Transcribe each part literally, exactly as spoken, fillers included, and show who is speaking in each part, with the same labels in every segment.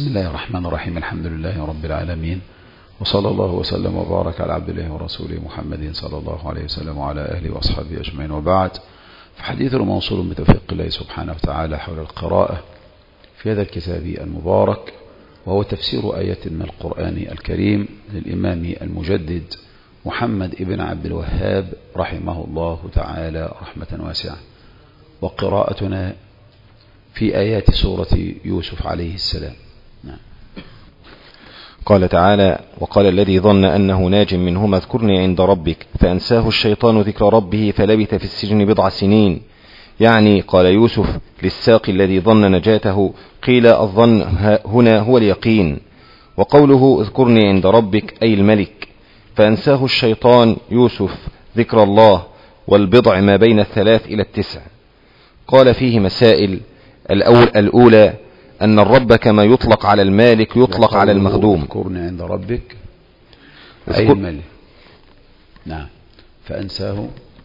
Speaker 1: بسم الله الرحمن الرحيم. الحمد لله رب العالمين، وصلى الله وسلم وبارك على عبد الله ورسوله محمد صلى الله عليه وسلم وعلى أهله وأصحابه أجمعين، وبعد. فحديثنا موصول بتوفيق الله سبحانه وتعالى حول القراءة في هذا الكتاب المبارك، وهو تفسير آيات من القرآن الكريم للإمام المجدد محمد ابن عبد الوهاب رحمه الله تعالى رحمة واسعة. وقراءتنا في آيات سورة يوسف عليه السلام. نعم.
Speaker 2: قال تعالى: وقال الذي ظن أنه ناج منهما اذكرني عند ربك فأنساه الشيطان ذكر ربه فلبث في السجن بضع سنين. يعني قال يوسف للساق الذي ظن نجاته، قيل الظن هنا هو اليقين. وقوله اذكرني عند ربك أي الملك، فأنساه الشيطان يوسف ذكر الله والبضع ما بين الثلاث إلى التسع. قال فيه مسائل. الأولى أن الرب كما يطلق على المالك يطلق على المخدوم.
Speaker 1: اذكرني عند ربك أي الملك. نعم. فأنساه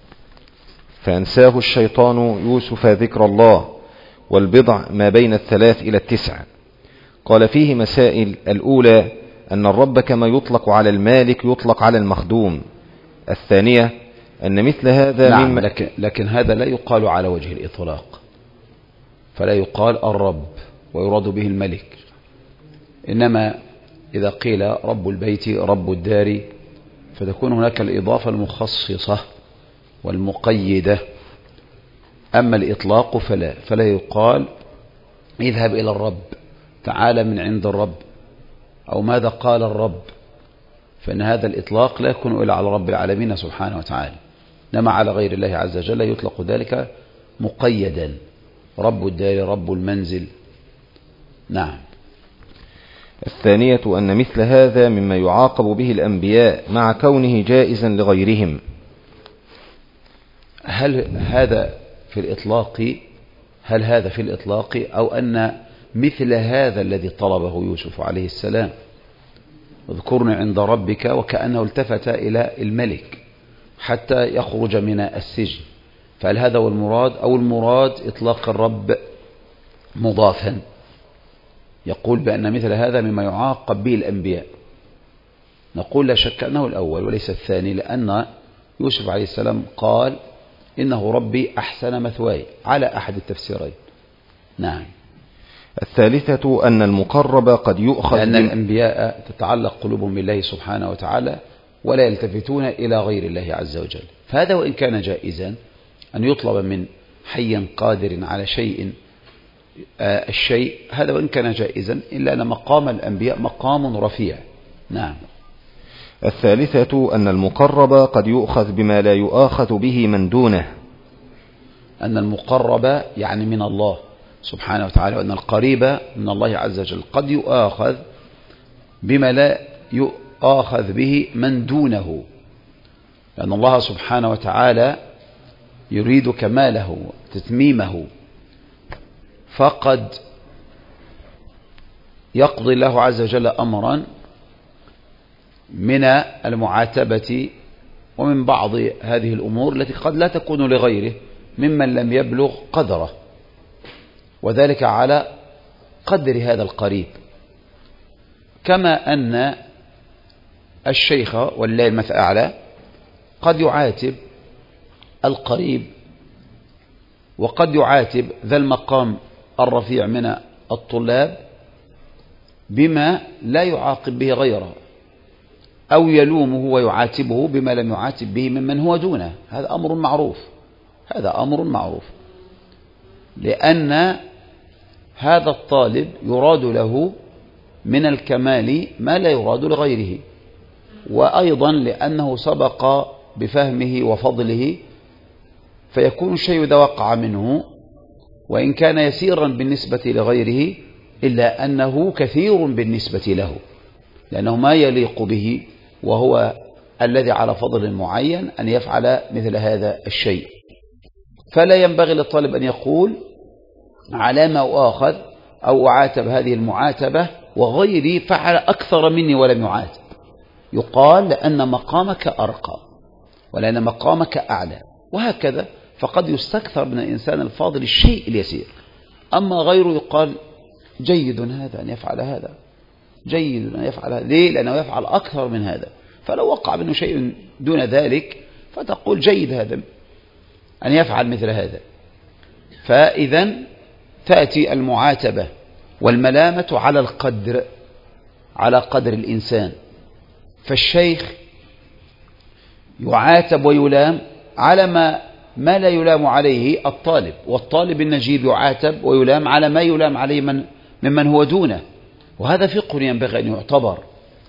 Speaker 2: فأنساه الشيطان يوسف ذكر الله والبضع ما بين الثلاث إلى التسع. قال فيه مسائل. الأولى أن الرب كما يطلق على المالك يطلق على المخدوم. الثانية أن مثل هذا
Speaker 1: نعم
Speaker 2: مما
Speaker 1: لكن, لكن هذا لا يقال على وجه الإطلاق، فلا يقال الرب ويراد به الملك، إنما إذا قيل رب البيت رب الدار فتكون هناك الإضافة المخصصة والمقيدة. أما الإطلاق فلا فلا يقال اذهب إلى الرب، تعال من عند الرب، أو ماذا قال الرب، فإن هذا الإطلاق لا يكون إلا على رب العالمين سبحانه وتعالى، إنما على غير الله عز وجل يطلق ذلك مقيدا، رب الدار رب المنزل. نعم.
Speaker 2: الثانية أن مثل هذا مما يعاقب به الأنبياء مع كونه جائزا لغيرهم.
Speaker 1: هل هذا في الإطلاق هل هذا في الإطلاق أو أن مثل هذا الذي طلبه يوسف عليه السلام اذكرني عند ربك، وكأنه التفت إلى الملك حتى يخرج من السجن، فهل هذا هو المراد أو المراد إطلاق الرب مضافا؟ يقول بأن مثل هذا مما يعاقب به الأنبياء. نقول لا شك أنه الأول وليس الثاني، لأن يوسف عليه السلام قال إنه ربي أحسن مثواي على أحد التفسيرين. نعم.
Speaker 2: الثالثة أن المقرب قد يؤخذ،
Speaker 1: لأن الأنبياء تتعلق قلوبهم بالله سبحانه وتعالى ولا يلتفتون إلى غير الله عز وجل، فهذا وإن كان جائزا أن يطلب من حي قادر على شيء آه الشيء، هذا وإن كان جائزا إلا أن مقام الأنبياء مقام رفيع. نعم.
Speaker 2: الثالثة أن المقرب قد يؤخذ بما لا يؤاخذ به من دونه.
Speaker 1: أن المقرب يعني من الله سبحانه وتعالى، وأن القريب من الله عز وجل قد يؤاخذ بما لا يؤاخذ به من دونه، لأن الله سبحانه وتعالى يريد كماله تتميمه، فقد يقضي الله عز وجل أمرا من المعاتبة ومن بعض هذه الأمور التي قد لا تكون لغيره ممن لم يبلغ قدره، وذلك على قدر هذا القريب. كما أن الشيخ والله المثل الأعلى قد يعاتب القريب، وقد يعاتب ذا المقام الرفيع من الطلاب بما لا يعاقب به غيره، أو يلومه ويعاتبه بما لم يعاتب به ممن هو دونه. هذا أمر معروف، هذا أمر معروف، لأن هذا الطالب يراد له من الكمال ما لا يراد لغيره، وأيضا لأنه سبق بفهمه وفضله، فيكون الشيء إذا وقع منه وإن كان يسيرا بالنسبة لغيره إلا أنه كثير بالنسبة له، لأنه ما يليق به وهو الذي على فضل معين أن يفعل مثل هذا الشيء. فلا ينبغي للطالب أن يقول على ما أؤاخذ أو أعاتب هذه المعاتبة وغيري فعل أكثر مني ولم يعاتب. يقال لأن مقامك أرقى ولأن مقامك أعلى، وهكذا. فقد يستكثر من الإنسان الفاضل الشيء اليسير، أما غيره يقال جيد هذا أن يفعل هذا، جيد أن يفعل هذا. ليه؟ لأنه يفعل أكثر من هذا. فلو وقع منه شيء دون ذلك فتقول جيد هذا أن يفعل مثل هذا. فإذا تأتي المعاتبة والملامة على القدر، على قدر الإنسان. فالشيخ يعاتب ويلام على ما ما لا يلام عليه الطالب، والطالب النجيب يعاتب ويلام على ما يلام عليه من ممن هو دونه. وهذا فقه ينبغي أن يعتبر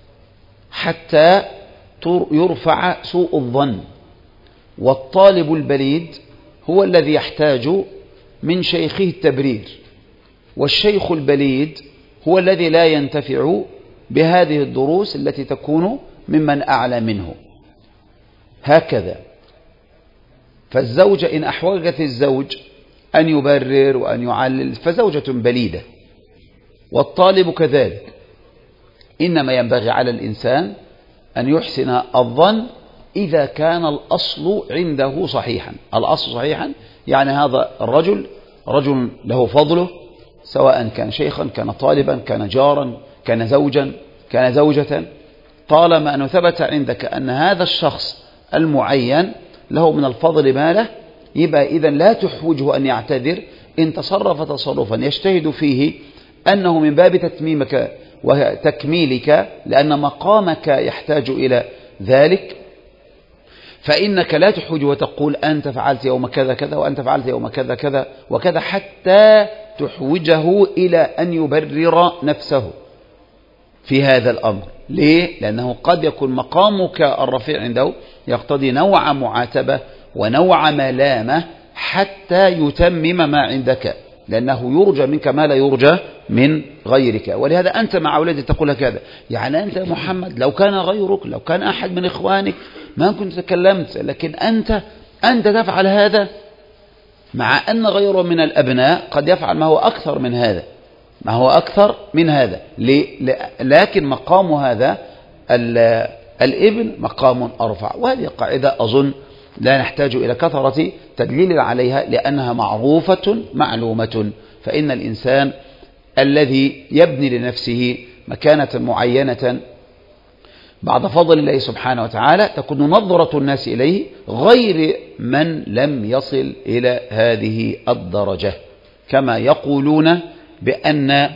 Speaker 1: حتى يرفع سوء الظن. والطالب البليد هو الذي يحتاج من شيخه التبرير، والشيخ البليد هو الذي لا ينتفع بهذه الدروس التي تكون ممن أعلى منه. هكذا. فالزوجة إن أحوجت الزوج أن يبرر وأن يعلل فزوجة بليدة، والطالب كذلك. إنما ينبغي على الإنسان أن يحسن الظن إذا كان الأصل عنده صحيحا. الأصل صحيحا يعني هذا الرجل رجل له فضله، سواء كان شيخا كان طالبا كان جارا كان زوجا كان زوجة، طالما أنه ثبت عندك أن هذا الشخص المعين له من الفضل ما له، يبقى إذن لا تحوجه أن يعتذر إن تصرف تصرفا يجتهد فيه أنه من باب تتميمك وتكميلك، لأن مقامك يحتاج إلى ذلك. فإنك لا تحوج وتقول أنت فعلت يوم كذا كذا وأنت فعلت يوم كذا كذا وكذا، حتى تحوجه إلى أن يبرر نفسه في هذا الأمر. ليه؟ لأنه قد يكون مقامك الرفيع عنده يقتضي نوع معاتبة ونوع ملامة حتى يتمم ما عندك، لأنه يرجى منك ما لا يرجى من غيرك. ولهذا أنت مع أولادي تقول هكذا، يعني أنت يا محمد لو كان غيرك، لو كان أحد من إخوانك ما كنت تكلمت، لكن أنت أنت تفعل هذا، مع أن غيره من الأبناء قد يفعل ما هو أكثر من هذا، ما هو أكثر من هذا. لكن مقام هذا الابن مقام أرفع. وهذه قاعدة أظن لا نحتاج إلى كثرة تدليل عليها، لأنها معروفة معلومة. فإن الإنسان الذي يبني لنفسه مكانة معينة بعد فضل الله سبحانه وتعالى تكون نظرة الناس إليه غير من لم يصل إلى هذه الدرجة، كما يقولون بأن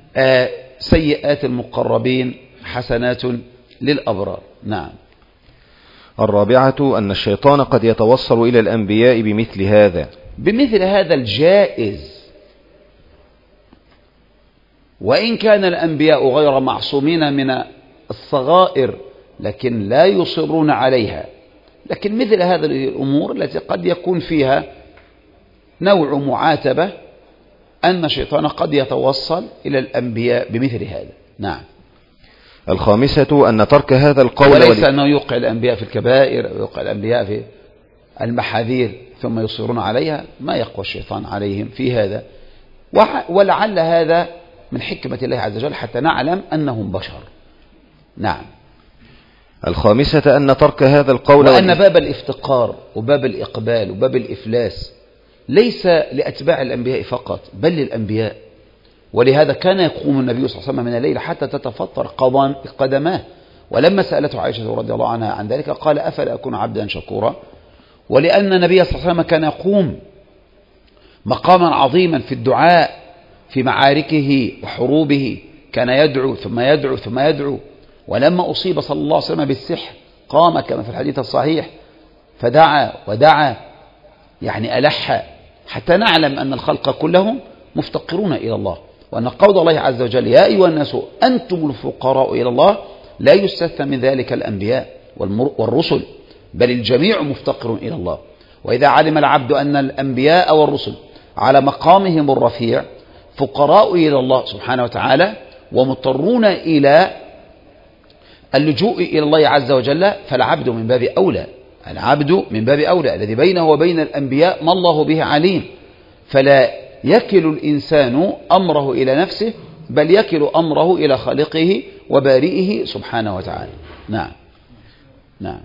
Speaker 1: سيئات المقربين حسنات للأبرار. نعم.
Speaker 2: الرابعة أن الشيطان قد يتوصل إلى الأنبياء بمثل هذا
Speaker 1: بمثل هذا الجائز، وإن كان الأنبياء غير معصومين من الصغائر لكن لا يصرون عليها. لكن مثل هذه الأمور التي قد يكون فيها نوع معاتبة، أن الشيطان قد يتوصل إلى الأنبياء بمثل هذا. نعم.
Speaker 2: الخامسة أن ترك هذا القول
Speaker 1: وليس ولي... أنه يوقع الأنبياء في الكبائر أو يوقع الأنبياء في المحاذير ثم يصرون عليها، ما يقوى الشيطان عليهم في هذا. ولعل هذا من حكمة الله عز وجل حتى نعلم أنهم بشر. نعم.
Speaker 2: الخامسة أن ترك هذا القول
Speaker 1: وأن ولي... باب الافتقار وباب الإقبال وباب الإفلاس ليس لأتباع الأنبياء فقط بل للأنبياء. ولهذا كان يقوم النبي صلى الله عليه وسلم من الليل حتى تتفطر قدماه، ولما سألته عائشة رضي الله عنها عن ذلك قال أفلا أكون عبدا شكورا. ولأن النبي صلى الله عليه وسلم كان يقوم مقاما عظيما في الدعاء في معاركه وحروبه، كان يدعو ثم يدعو ثم يدعو. ولما أصيب صلى الله عليه وسلم بالسحر قام كما في الحديث الصحيح فدعا ودعا، يعني ألح، حتى نعلم أن الخلق كلهم مفتقرون إلى الله، وأن قول الله عز وجل يا أيها الناس أنتم الفقراء إلى الله لا يستثنى من ذلك الأنبياء والرسل، بل الجميع مفتقر إلى الله. وإذا علم العبد أن الأنبياء والرسل على مقامهم الرفيع فقراء إلى الله سبحانه وتعالى ومضطرون إلى اللجوء إلى الله عز وجل، فالعبد من باب أولى، العبد من باب أولى الذي بينه وبين الأنبياء ما الله به عليم. فلا يكل الإنسان أمره إلى نفسه بل يكل أمره إلى خالقه وبارئه سبحانه وتعالى. نعم. نعم.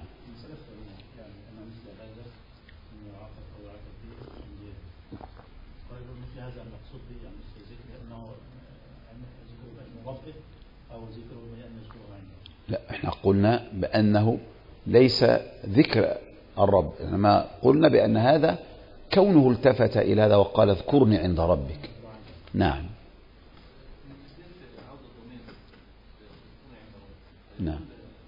Speaker 1: لا، احنا قلنا بأنه ليس ذكر الرب، إنما قلنا بأن هذا كونه التفت إلى هذا وقال اذكرني عند ربك. نعم نعم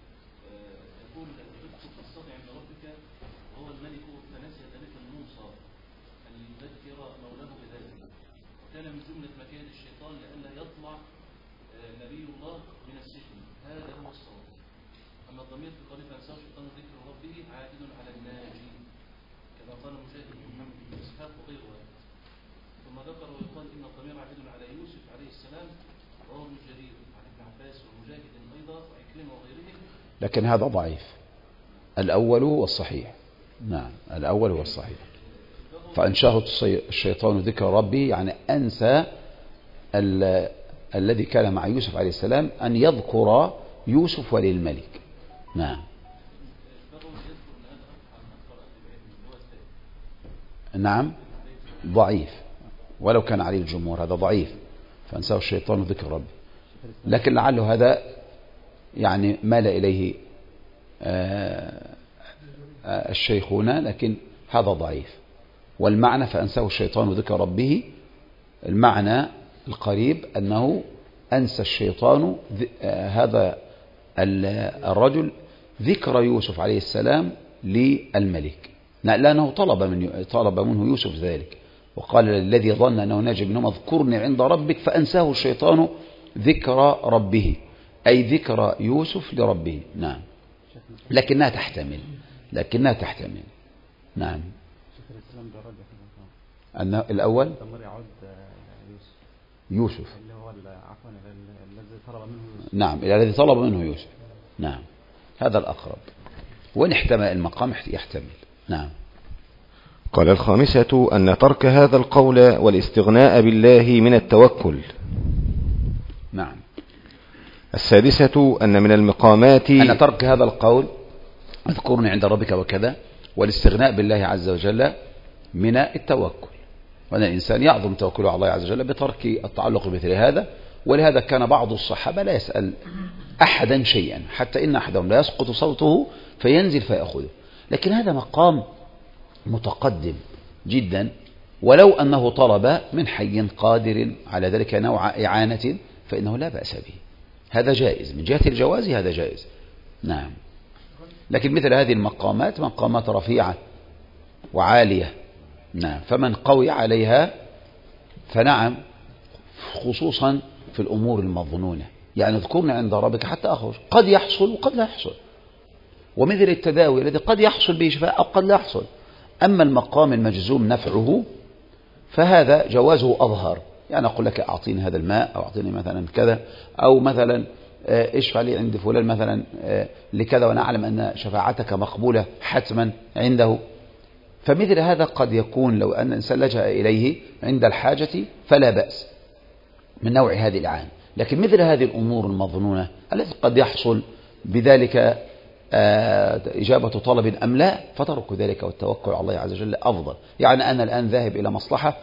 Speaker 1: لكن هذا ضعيف. الأول هو الصحيح. نعم الأول هو الصحيح. فأنشاه الشيطان ذكر ربي يعني أنسى ال... الذي كان مع يوسف عليه السلام أن يذكر يوسف وللملك. نعم نعم ضعيف، ولو كان عليه الجمهور هذا ضعيف. فأنساه الشيطان ذكر ربي، لكن لعله هذا يعني مال إليه الشيخ هنا، لكن هذا ضعيف. والمعنى فأنساه الشيطان ذكر ربه، المعنى القريب أنه أنسى الشيطان هذا الرجل ذكر يوسف عليه السلام للملك، لأنه طلب من طلب منه يوسف ذلك، وقال الذي ظن أنه ناجي منهم اذكرني عند ربك، فأنساه الشيطان ذكر ربه، أي ذكر يوسف لربه. نعم لكنها تحتمل لكنها تحتمل نعم. أن الأول يوسف اللي هو عفوا الذي طلب منه يوسف. نعم الذي طلب منه يوسف. نعم هذا الأقرب، وإن احتمل المقام يحتمل. نعم.
Speaker 2: قال الخامسة أن ترك هذا القول والاستغناء بالله من التوكل.
Speaker 1: نعم.
Speaker 2: السادسة أن من المقامات
Speaker 1: أن ترك هذا القول اذكرني عند ربك وكذا والاستغناء بالله عز وجل من التوكل، وأن الإنسان يعظم توكله على الله عز وجل بترك التعلق بمثل هذا. ولهذا كان بعض الصحابة لا يسأل أحدا شيئا، حتى إن أحدهم لا يسقط صوته فينزل فيأخذه. لكن هذا مقام متقدم جدا، ولو أنه طلب من حي قادر على ذلك نوع إعانة فإنه لا بأس به، هذا جائز من جهة الجواز، هذا جائز. نعم. لكن مثل هذه المقامات مقامات رفيعة وعالية. نعم. فمن قوي عليها فنعم، خصوصا في الأمور المظنونة، يعني اذكرني عند ربك حتى أخرج، قد يحصل وقد لا يحصل، ومثل التداوي الذي قد يحصل به شفاء أو قد لا يحصل. أما المقام المجزوم نفعه فهذا جوازه أظهر، يعني أقول لك أعطيني هذا الماء أو أعطيني مثلا كذا، أو مثلا اشفع لي عند فلان مثلا لكذا، وأنا أعلم أن شفاعتك مقبولة حتما عنده. فمثل هذا قد يكون لو أن الإنسان لجأ إليه عند الحاجة فلا بأس من نوع هذه الإعانة. لكن مثل هذه الأمور المظنونة التي قد يحصل بذلك إجابة طلب أم لا، فترك ذلك والتوكل على الله عز وجل أفضل. يعني أنا الآن ذاهب إلى مصلحة،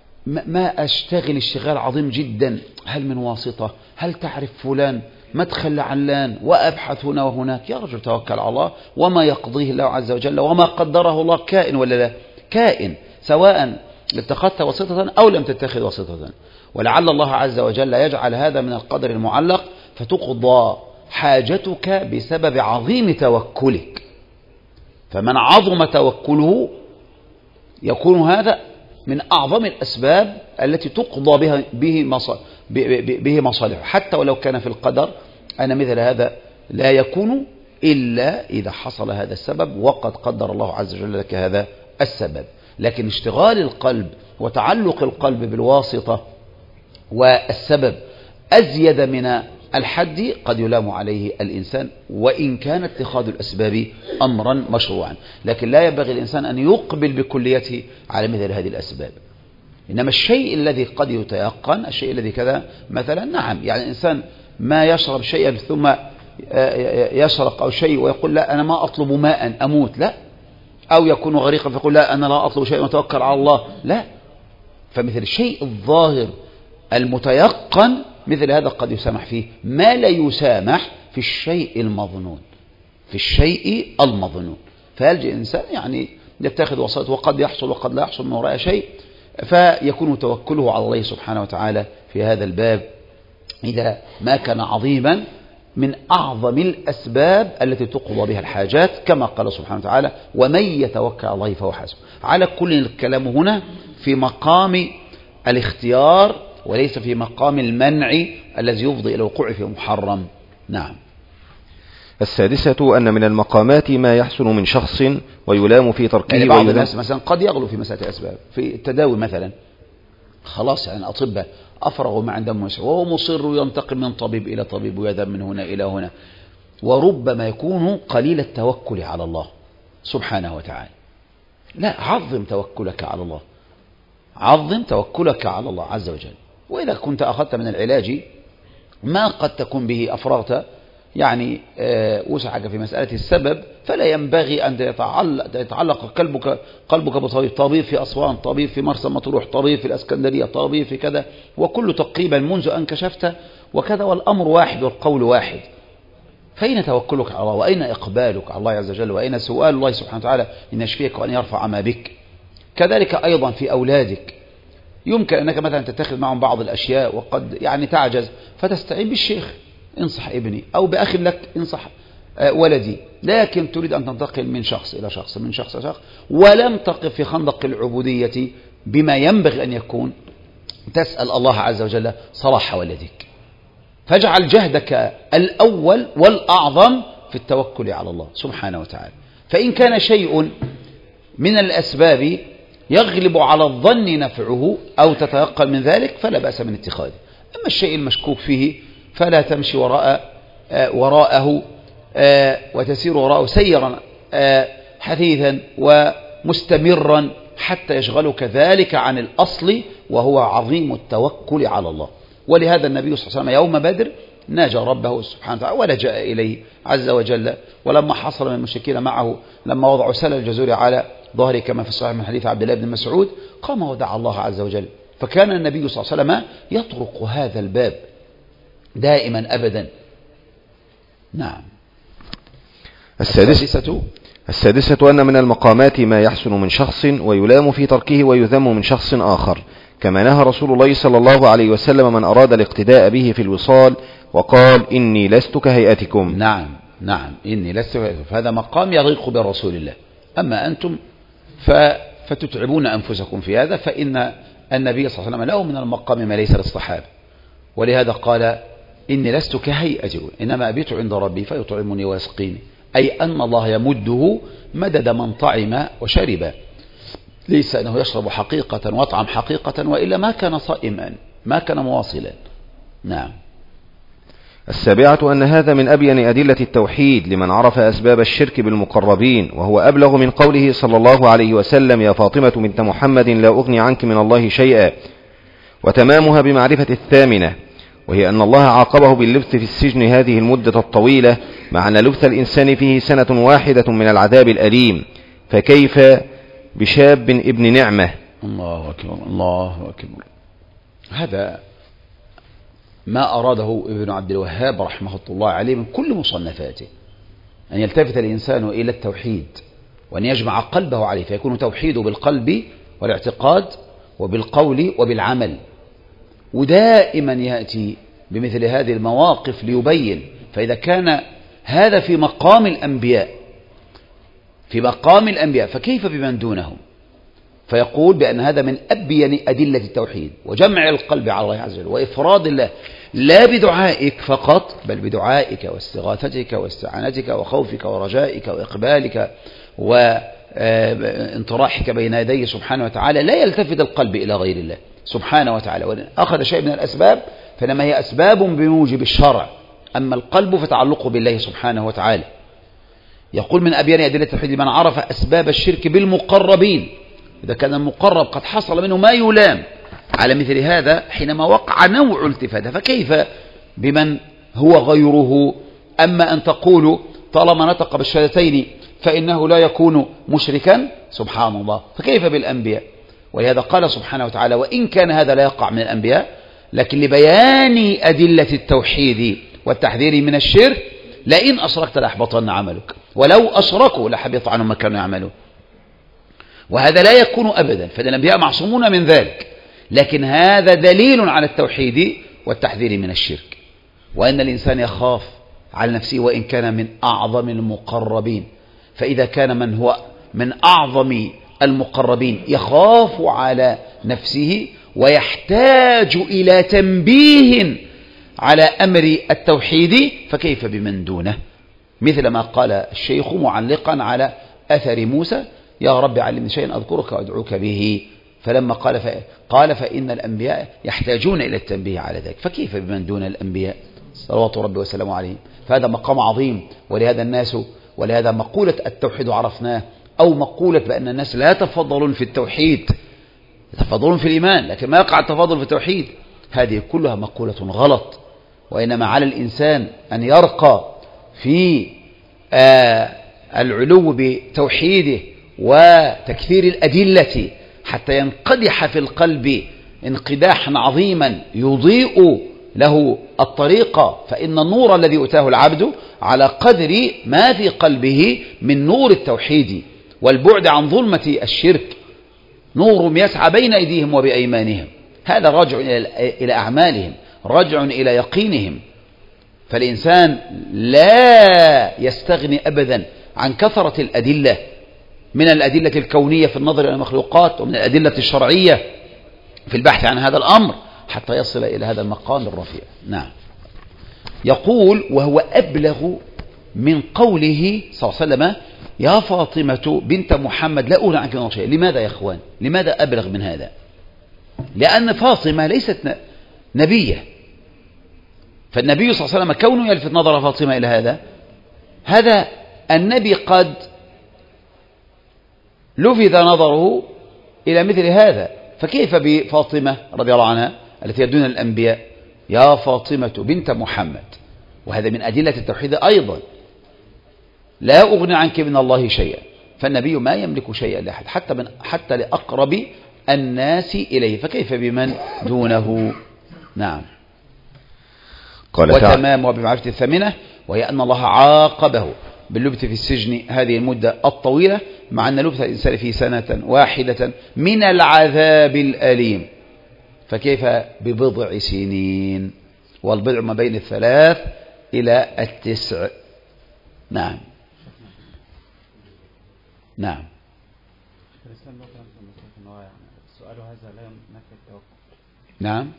Speaker 1: ما أشتغل اشتغال عظيم جدا، هل من واسطة، هل تعرف فلان، مدخل لعلان، وأبحث هنا وهناك. يا رجل توكل على الله، وما يقضيه الله عز وجل وما قدره الله كائن ولا لا كائن، سواء اتخذت واسطة أو لم تتخذ واسطة. ولعل الله عز وجل يجعل هذا من القدر المعلق فتقضى حاجتك بسبب عظيم توكلك. فمن عظم توكله يكون هذا من أعظم الأسباب التي تقضى بها به به مصالح، حتى ولو كان في القدر أن مثل هذا لا يكون إلا إذا حصل هذا السبب وقد قدر الله عز وجل لك هذا السبب. لكن اشتغال القلب وتعلق القلب بالواسطة والسبب أزيد من الحد قد يلام عليه الإنسان، وإن كان اتخاذ الأسباب أمرا مشروعا. لكن لا ينبغي الإنسان أن يقبل بكليته على مثل هذه الأسباب. إنما الشيء الذي قد يتيقن، الشيء الذي كذا مثلا، نعم، يعني الإنسان ما يشرب شيئا ثم يشرق أو شيء ويقول لا أنا ما أطلب ماء أموت، لا، أو يكون غريقا فيقول لا أنا لا أطلب شيء وأتوكل على الله، لا. فمثل الشيء الظاهر المتيقن مثل هذا قد يسامح فيه، ما لا يسامح في الشيء المظنون، في الشيء المظنون. فيلجأ الإنسان يعني يتخذ وسائط، وقد يحصل وقد لا يحصل من وراء شيء، فيكون توكله على الله سبحانه وتعالى في هذا الباب إذا ما كان عظيما من أعظم الأسباب التي تقضى بها الحاجات، كما قال سبحانه وتعالى: ومن يتوكل على الله فهو حسبه. على كل الكلام هنا في مقام الاختيار وليس في مقام المنع الذي يفضي إلى الوقوع في محرم. نعم.
Speaker 2: السادسة أن من المقامات ما يحصل من شخص ويلام في تركه،
Speaker 1: يعني بعض الناس مثلا قد يغلو في مسألة الأسباب في التداوي مثلا، خلاص يعني أطباء أفرغوا ما عندهم مسعى، وهو مصر ينتقل من طبيب إلى طبيب ويذهب من هنا إلى هنا، وربما يكون قليل التوكل على الله سبحانه وتعالى. لا، عظم توكلك على الله، عظم توكلك على الله عز وجل. وإذا كنت أخذت من العلاج ما قد تكون به أفرغت يعني وسعك في مسألة السبب، فلا ينبغي أن يتعلق, يتعلق قلبك, قلبك بطبيب، طبيب في أسوان، طبيب في مرسى مطروح، طبيب في الأسكندرية، طبيب في كذا، وكل تقريبا منذ أن كشفت وكذا، والأمر واحد والقول واحد. فأين توكلك على الله؟ وأين إقبالك على الله عز وجل؟ وأين سؤال الله سبحانه وتعالى أن يشفيك وأن يرفع ما بك؟ كذلك أيضا في أولادك، يمكن أنك مثلا تتخذ معهم بعض الأشياء وقد يعني تعجز، فتستعين بالشيخ، انصح ابني، أو بأخ لك انصح ولدي، لكن تريد أن تنتقل من شخص إلى شخص، من شخص إلى شخص، ولم تقف في خندق العبودية بما ينبغي أن يكون، تسأل الله عز وجل صلاح ولدك. فاجعل جهدك الأول والأعظم في التوكل على الله سبحانه وتعالى. فإن كان شيء من الأسباب يغلب على الظن نفعه أو تتيقن من ذلك فلا بأس من اتخاذه. أما الشيء المشكوك فيه فلا تمشي وراء آه وراءه آه وتسير وراءه سيرا آه حثيثا ومستمرا حتى يشغلك ذلك عن الأصل، وهو عظيم التوكل على الله. ولهذا النبي صلى الله عليه وسلم يوم بدر ناجى ربه سبحانه وتعالى ولجأ إليه عز وجل. ولما حصل من المشركين معه لما وضعوا سل الجزور على ظهره كما في الصحيح من حديث عبد الله بن مسعود، قام ودعا الله عز وجل. فكان النبي صلى الله عليه وسلم يطرق هذا الباب دائما أبدا. نعم.
Speaker 2: السادسة السادسة أن من المقامات ما يحسن من شخص ويلام في تركه ويذم من شخص آخر، كما نهى رسول الله صلى الله عليه وسلم من أراد الاقتداء به في الوصال وقال: إني لست كهيئتكم.
Speaker 1: نعم نعم إني لست كهيئتكم، فهذا مقام يليق برسول الله. أما أنتم فتتعبون أنفسكم في هذا، فإن النبي صلى الله عليه وسلم له من المقام ما ليس للصحابة. ولهذا قال: إني لست كهيئتكم إنما أبيت عند ربي فيطعمني ويسقيني، أي أن الله يمده مدد من طعم وشرب، ليس أنه يشرب حقيقة ويطعم حقيقة، وإلا ما كان صائما، ما كان مواصلا. نعم.
Speaker 2: السابعة أن هذا من أبين أدلة التوحيد لمن عرف أسباب الشرك بالمقربين، وهو أبلغ من قوله صلى الله عليه وسلم: يا فاطمة بنت محمد لا أغني عنك من الله شيئا. وتمامها بمعرفة الثامنة، وهي أن الله عاقبه باللبث في السجن هذه المدة الطويلة، مع أن لبث الإنسان فيه سنة واحدة من العذاب الأليم، فكيف بشاب ابن نعمة.
Speaker 1: الله أكبر الله أكبر. هذا ما أراده ابن عبد الوهاب رحمه الله عليه من كل مصنفاته، أن يلتفت الإنسان إلى التوحيد وأن يجمع قلبه عليه، فيكون توحيده بالقلب والاعتقاد وبالقول وبالعمل. ودائما يأتي بمثل هذه المواقف ليبين. فإذا كان هذا في مقام الأنبياء في مقام الأنبياء فكيف بمن دونهم؟ فيقول بأن هذا من أبين أدلة التوحيد وجمع القلب على الله عز وجل وإفراد الله، لا بدعائك فقط، بل بدعائك واستغاثتك واستعانتك وخوفك ورجائك وإقبالك وانطراحك بين يديه سبحانه وتعالى. لا يلتفت القلب إلى غير الله سبحانه وتعالى. وإن أخذ شيء من الأسباب فإنما هي أسباب بموجب الشرع، أما القلب فتعلقه بالله سبحانه وتعالى. يقول من أبيان أدلة التوحيد من عرف أسباب الشرك بالمقربين، إذا كان المقرب قد حصل منه ما يلام على مثل هذا حينما وقع نوع التفاتة، فكيف بمن هو غيره؟ أما أن تقول طالما نطق بالشهادتين فإنه لا يكون مشركا، سبحان الله، فكيف بالأنبياء؟ ولهذا قال سبحانه وتعالى: وإن كان هذا لا يقع من الأنبياء، لكن لبيان أدلة التوحيد والتحذير من الشرك لئن أشركت لأحبطن عملك ولو أشركوا لحبط عنهم ما كانوا يعملون. وهذا لا يكون أبدا، فالأنبياء معصومون من ذلك، لكن هذا دليل على التوحيد والتحذير من الشرك، وأن الإنسان يخاف على نفسه وإن كان من أعظم المقربين. فإذا كان من هو من أعظم المقربين يخاف على نفسه ويحتاج إلى تنبيه على أمر التوحيد، فكيف بمن دونه؟ مثل ما قال الشيخ معلقا على أثر موسى: يا رب علمني شيئا أذكرك وأدعوك به. فلما قال ف... قال فإن الأنبياء يحتاجون إلى التنبيه على ذلك، فكيف بمن دون الأنبياء صلوات ربي وسلامه عليهم؟ فهذا مقام عظيم. ولهذا الناس ولهذا مقولة التوحيد عرفناه، أو مقولة بأن الناس لا يتفضلون في التوحيد، يتفضلون في الإيمان لكن ما يقع التفاضل في التوحيد، هذه كلها مقولة غلط. وإنما على الإنسان أن يرقى في آه العلو بتوحيده وتكثير الأدلة حتى ينقدح في القلب انقداحا عظيما يضيء له الطريق. فإن النور الذي أتاه العبد على قدر ما في قلبه من نور التوحيد والبعد عن ظلمة الشرك، نور يسعى بين أيديهم وبأيمانهم، هذا راجع إلى أعمالهم، راجع إلى يقينهم. فالإنسان لا يستغني أبدا عن كثرة الأدلة، من الأدلة الكونية في النظر إلى المخلوقات، ومن الأدلة الشرعية في البحث عن هذا الأمر، حتى يصل إلى هذا المقام الرفيع. نعم. يقول: وهو أبلغ من قوله صلى الله عليه وسلم: يا فاطمة بنت محمد لا أغنى عنك من شيء. لماذا يا إخوان؟ لماذا أبلغ من هذا؟ لأن فاطمة ليست نبية، فالنبي صلى الله عليه وسلم كونه يلفت نظر فاطمة إلى هذا، هذا النبي قد لفت نظره إلى مثل هذا، فكيف بفاطمة رضي الله عنها التي دون الأنبياء؟ يا فاطمة بنت محمد، وهذا من أدلة التوحيد أيضا، لا أغني عنك من الله شيئا. فالنبي ما يملك شيئا لأحد، حتى من حتى لأقرب الناس إليه، فكيف بمن دونه؟ نعم. وتمام وبمعرفة الثامنة، وهي أن الله عاقبه باللبث في السجن هذه المدة الطويلة، مع أن لبث الإنسان في سنة واحدة من العذاب الأليم، فكيف ببضع سنين؟ والبضع ما بين الثلاث إلى التسع. نعم. نعم. نعم.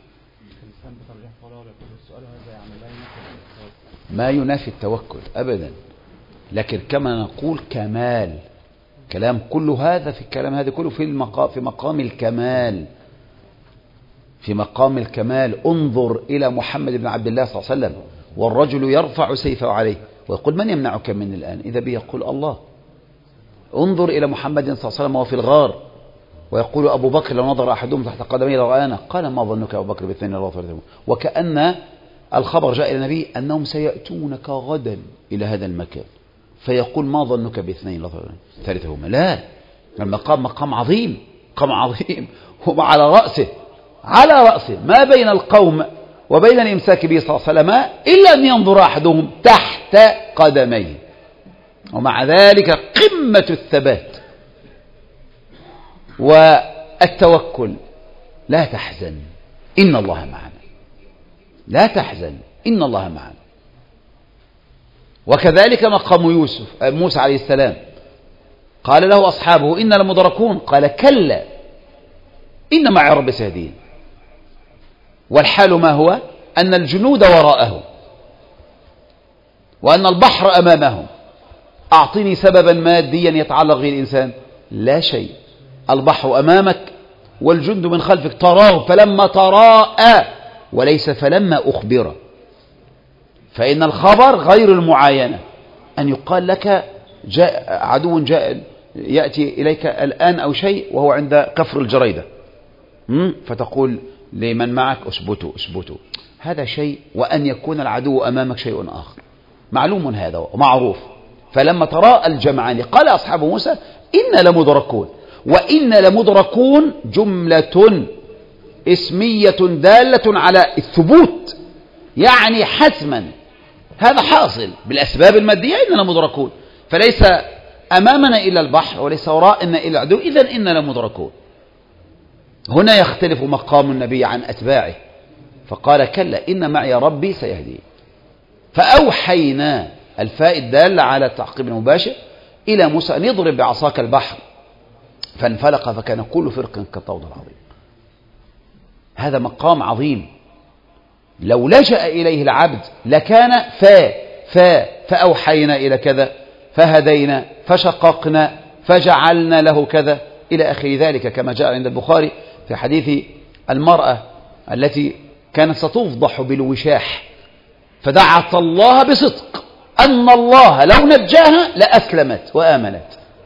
Speaker 1: ما ينافي التوكل أبدا، لكن كما نقول كمال كلام كل هذا في الكلام هذا كله في المقام في مقام الكمال، في مقام الكمال. انظر إلى محمد بن عبد الله صلى الله عليه وسلم والرجل يرفع سيفه عليه ويقول: من يمنعك من الآن؟ إذا به يقول: الله. انظر إلى محمد صلى الله عليه وسلم وهو في الغار ويقول أبو بكر: لو نظر أحدهم تحت قدمي لرآنا. قال: ما ظنك أبو بكر باثنين الله ثالثهما؟ وكأن الخبر جاء إلى النبي أنهم سيأتونك غدا إلى هذا المكان، فيقول: ما ظنك باثنين الله ثالثهما؟ لا، المقام مقام عظيم، مقام عظيم، هم على رأسه على رأسه ما بين القوم وبين الإمساك به صلى الله عليه وسلم إلا أن ينظر أحدهم تحت قدميه، ومع ذلك قمة الثبات والتوكل. لا تحزن إن الله معنا، لا تحزن إن الله معنا. وكذلك مقام يوسف موسى عليه السلام، قال له أصحابه: إنا لمدركون، قال: كلا إن معي ربي سيهدين. والحال ما هو؟ أن الجنود وراءه وأن البحر أمامهم. أعطني سببا ماديا يتعلق به الإنسان، لا شيء. البحر أمامك والجند من خلفك، تراه فلما تراءى، وليس فلما أخبر. فإن الخبر غير المعاينة، أن يقال لك جاء عدو جاء يأتي إليك الآن أو شيء وهو عند كفر الجريدة، فتقول لمن معك: أثبتوا أثبتوا. هذا شيء، وأن يكون العدو أمامك شيء آخر، معلوم هذا ومعروف. فلما تراءى الجمعان قال أصحاب موسى: إنا لمدركون. وإنا لمدركون جملة اسمية دالة على الثبوت، يعني حتما هذا حاصل بالأسباب المادية إننا مدركون، فليس أمامنا إلا البحر وليس وراءنا إلا العدو، إذن إننا مدركون. هنا يختلف مقام النبي عن أتباعه، فقال كلا إن معي ربي سيهدي. فأوحينا الفاء الدالة على التعقيب المباشر إلى موسى أن يضرب بعصاك البحر فانفلق فكان كل فرق كالطود العظيم. هذا مقام عظيم لو لجأ إليه العبد لكان فا فا فأوحينا إلى كذا فهدينا فشققنا فجعلنا له كذا إلى آخر ذلك، كما جاء عند البخاري في حديث المرأة التي كانت ستفضح بالوشاح فدعت الله بصدق أن الله لو نجاها لأسلمت وآمنت،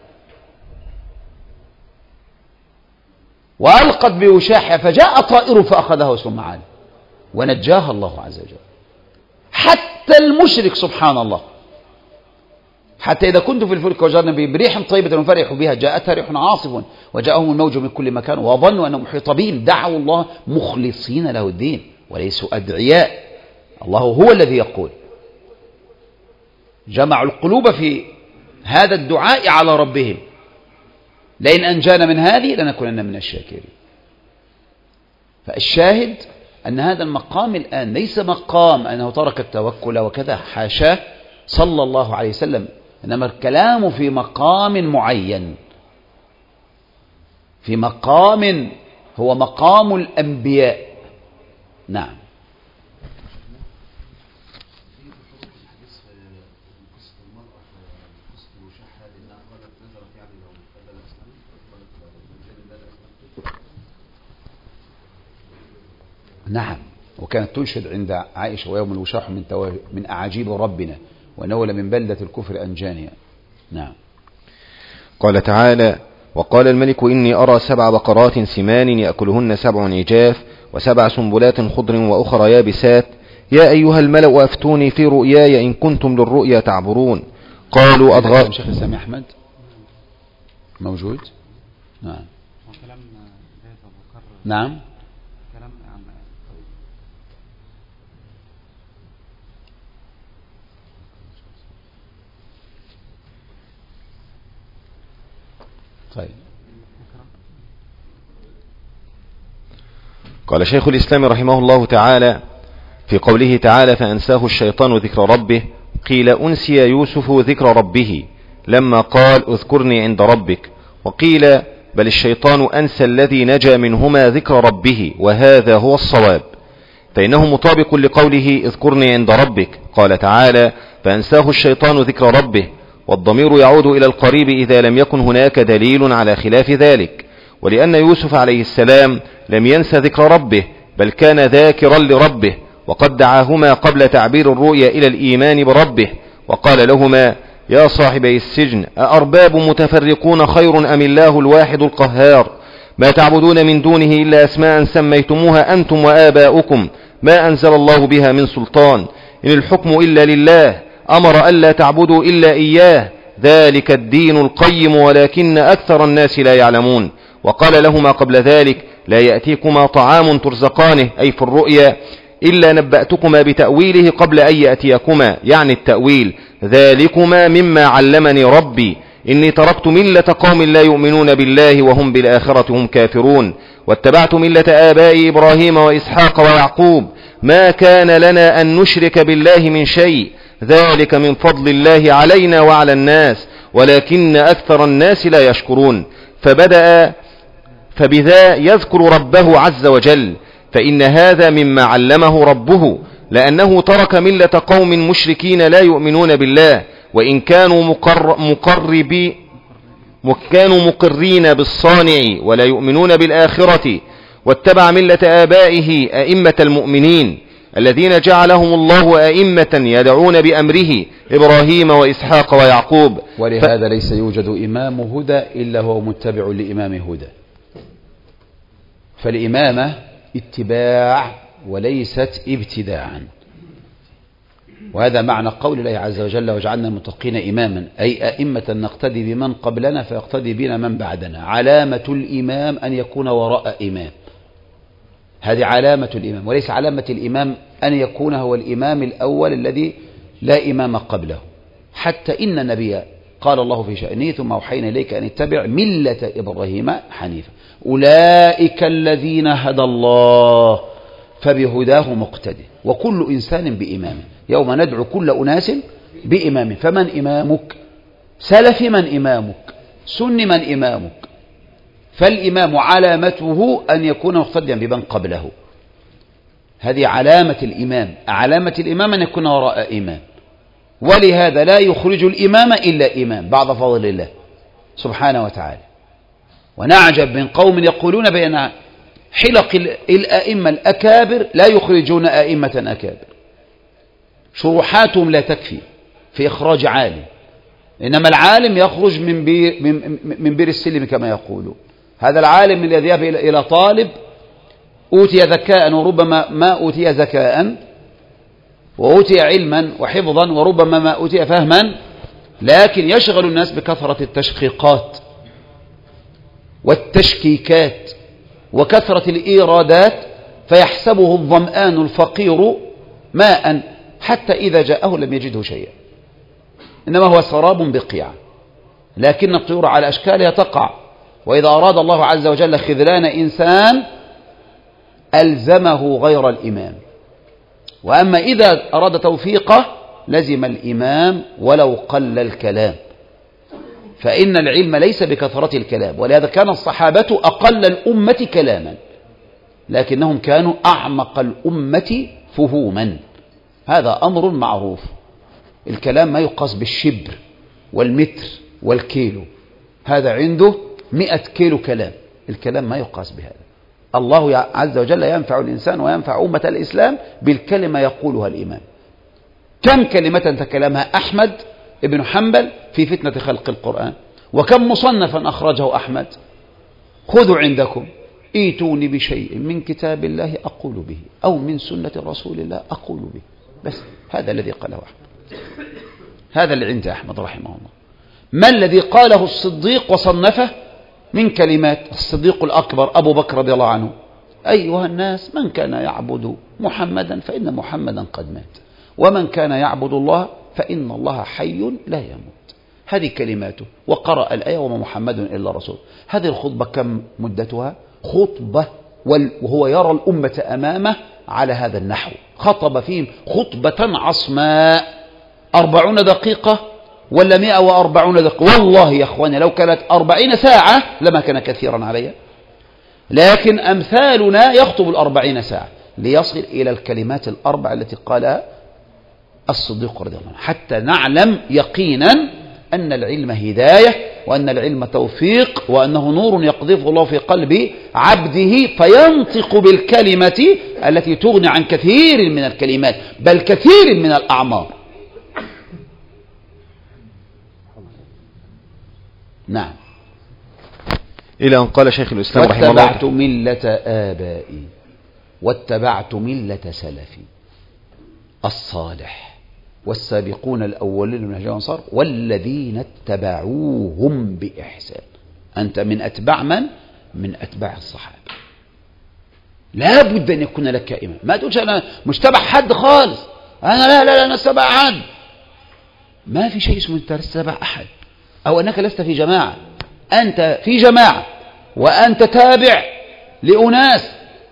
Speaker 1: وألقت بوشاحها فجاء طائر فأخذها ثم عاد ونجاها الله عز وجل. حتى المشرك سبحان الله، حتى إذا كنت في الفلك وجرنا به بريح طيبة وفرحوا بها جاءتها ريح عاصف وجاءهم الموج من كل مكان وظنوا أنهم محيط بهم دعوا الله مخلصين له الدين وليسوا أدعياء. الله هو الذي يقول جمعوا القلوب في هذا الدعاء على ربهم لئن أنجانا من هذه لنكونن من الشاكرين. فالشاهد أن هذا المقام الآن ليس مقام أنه ترك التوكل وكذا، حاشاه صلى الله عليه وسلم، إنما الكلام في مقام معين، في مقام هو مقام الأنبياء. نعم. نعم، وكانت تنشد عند عائشة ويوم الوشاح من, توا... من أعاجيب ربنا ونول من بلدة الكفر أنجانيا. نعم.
Speaker 2: قال تعالى وقال الملك إني أرى سبع بقرات سمان يأكلهن سبع عجاف وسبع سنبلات خضر وأخرى يابسات يا أيها الملأ أفتوني في رؤياي إن كنتم للرؤيا تعبرون. قالوا أضغاث.
Speaker 1: شيخ سامي أحمد موجود. نعم. نعم. طيب.
Speaker 2: قال شيخ الإسلام رحمه الله تعالى في قوله تعالى فأنساه الشيطان ذكر ربه، قيل أنسي يوسف ذكر ربه لما قال اذكرني عند ربك، وقيل بل الشيطان أنسى الذي نجا منهما ذكر ربه، وهذا هو الصواب، فإنه مطابق لقوله اذكرني عند ربك. قال تعالى فأنساه الشيطان ذكر ربه، والضمير يعود إلى القريب إذا لم يكن هناك دليل على خلاف ذلك، ولأن يوسف عليه السلام لم ينس ذكر ربه بل كان ذاكرا لربه، وقد دعاهما قبل تعبير الرؤيا إلى الإيمان بربه، وقال لهما يا صاحبي السجن أأرباب متفرقون خير أم الله الواحد القهار ما تعبدون من دونه إلا أسماء سميتموها أنتم وآباؤكم ما أنزل الله بها من سلطان إن الحكم إلا لله أمر ألا تعبدوا إلا إياه ذلك الدين القيم ولكن أكثر الناس لا يعلمون. وقال لهما قبل ذلك لا يأتيكما طعام ترزقانه أي في الرؤيا إلا نبأتكما بتأويله قبل أن يأتيكما، يعني التأويل ذلكما مما علمني ربي إني تركت ملة قوم لا يؤمنون بالله وهم بالآخرة هم كافرون واتبعت ملة آبائي إبراهيم وإسحاق ويعقوب ما كان لنا أن نشرك بالله من شيء ذلك من فضل الله علينا وعلى الناس ولكن أكثر الناس لا يشكرون. فبدأ فبذا يذكر ربه عز وجل، فإن هذا مما علمه ربه، لأنه ترك ملة قوم مشركين لا يؤمنون بالله وإن كانوا مقر مقربي كانوا مقرين بالصانع ولا يؤمنون بالآخرة، واتبع ملة آبائه أئمة المؤمنين الذين جعلهم الله أئمة يدعون بأمره إبراهيم وإسحاق ويعقوب.
Speaker 1: ولهذا ف... ليس يوجد إمام هدى إلا هو متبع لإمام هدى، فالإمامة اتباع وليست ابتداعا، وهذا معنى قول الله عز وجل وجعلنا المتقين إماما، أي أئمة نقتدي بمن قبلنا فيقتدي بنا من بعدنا. علامة الإمام أن يكون وراء إمام، هذه علامة الإمام، وليس علامة الإمام أن يكون هو الإمام الأول الذي لا إمام قبله. حتى إن النبي قال الله في شأنه ثم أوحينا إليك أن اتبع ملة إبراهيم حنيفا أولئك الذين هدى الله فبهداه مقتدي وكل إنسان بإمامه يوم ندعو كل أناس بإمامه. فمن إمامك؟ سلف من إمامك؟ سن من إمامك؟ فالإمام علامته أن يكون مقتديا بمن قبله، هذه علامة الإمام. علامة الإمام أن يكون وراء إمام، ولهذا لا يخرج الإمام إلا إمام بعد فضل الله سبحانه وتعالى. ونعجب من قوم يقولون بأن حلق الأئمة الأكابر لا يخرجون أئمة أكابر، شروحاتهم لا تكفي في إخراج عالم، إنما العالم يخرج من بير, من بير السلم كما يقولون. هذا العالم الذي يذهب إلى طالب أوتي ذكاء وربما ما أوتي ذكاء، وأوتي علما وحفظا وربما ما أوتي فهما، لكن يشغل الناس بكثرة التشقيقات والتشكيكات وكثرة الإيرادات، فيحسبه الظمآن الفقير ماء حتى إذا جاءه لم يجده شيئا، إنما هو سراب بقيع، لكن الطيور على أشكالها تقع. وإذا أراد الله عز وجل خذلان إنسان ألزمه غير الإمام، وأما إذا أراد توفيقه لزم الإمام ولو قل الكلام، فإن العلم ليس بكثرة الكلام، ولهذا كان الصحابة أقل الأمة كلاما، لكنهم كانوا أعمق الأمة فهوما. هذا أمر معروف. الكلام ما يقاس بالشبر والمتر والكيلو، هذا عنده مئة كيلو كلام، الكلام ما يقاس بهذا. الله عز وجل ينفع الإنسان وينفع أمة الإسلام بالكلمة يقولها الإمام. كم كلمة تكلمها أحمد ابن حنبل في فتنة خلق القرآن، وكم مصنفا أخرجه أحمد. خذوا عندكم ايتوني بشيء من كتاب الله أقول به أو من سنة رسول الله أقول به، بس هذا الذي قاله أحمد، هذا اللي عند أحمد رحمه الله. ما الذي قاله الصديق وصنفه من كلمات؟ الصديق الأكبر أبو بكر رضي الله عنه: أيها الناس من كان يعبد محمدا فإن محمدا قد مات، ومن كان يعبد الله فإن الله حي لا يموت. هذه كلماته، وقرأ الآية وما محمد إلا رسول. هذه الخطبة كم مدتها؟ خطبة، وهو يرى الأمة أمامه على هذا النحو، خطب فيهم خطبة عصماء. أربعون دقيقة ولا مئة وأربعون دقيقة؟ والله يا أخواني لو كانت أربعين ساعة لما كان كثيرا عليها، لكن أمثالنا يخطب الأربعين ساعة ليصل إلى الكلمات الأربع التي قالها الصديق رضي الله عنه، حتى نعلم يقينا أن العلم هداية، وأن العلم توفيق، وأنه نور يقذفه الله في قلب عبده فينطق بالكلمة التي تغني عن كثير من الكلمات، بل كثير من الأعمار. نعم.
Speaker 2: إلى أن قال شيخ الإسلام رحمه الله:
Speaker 1: واتبعت ملة آبائي واتبعت ملة سلفي الصالح والسابقون الأولين من أهل الأنصار والذين اتبعوهم بإحسان. أنت من أتباع من؟ من أتباع الصحابة. لا بد أن يكون لك إمام، ما تقولش أنا مجتبع حد خالص، أنا لا لا لا أنا أتبع حد. ما في شيء اسمه أنت تتبع أحد، أو أنك لست في جماعة. أنت في جماعة وأنت تابع لأناس،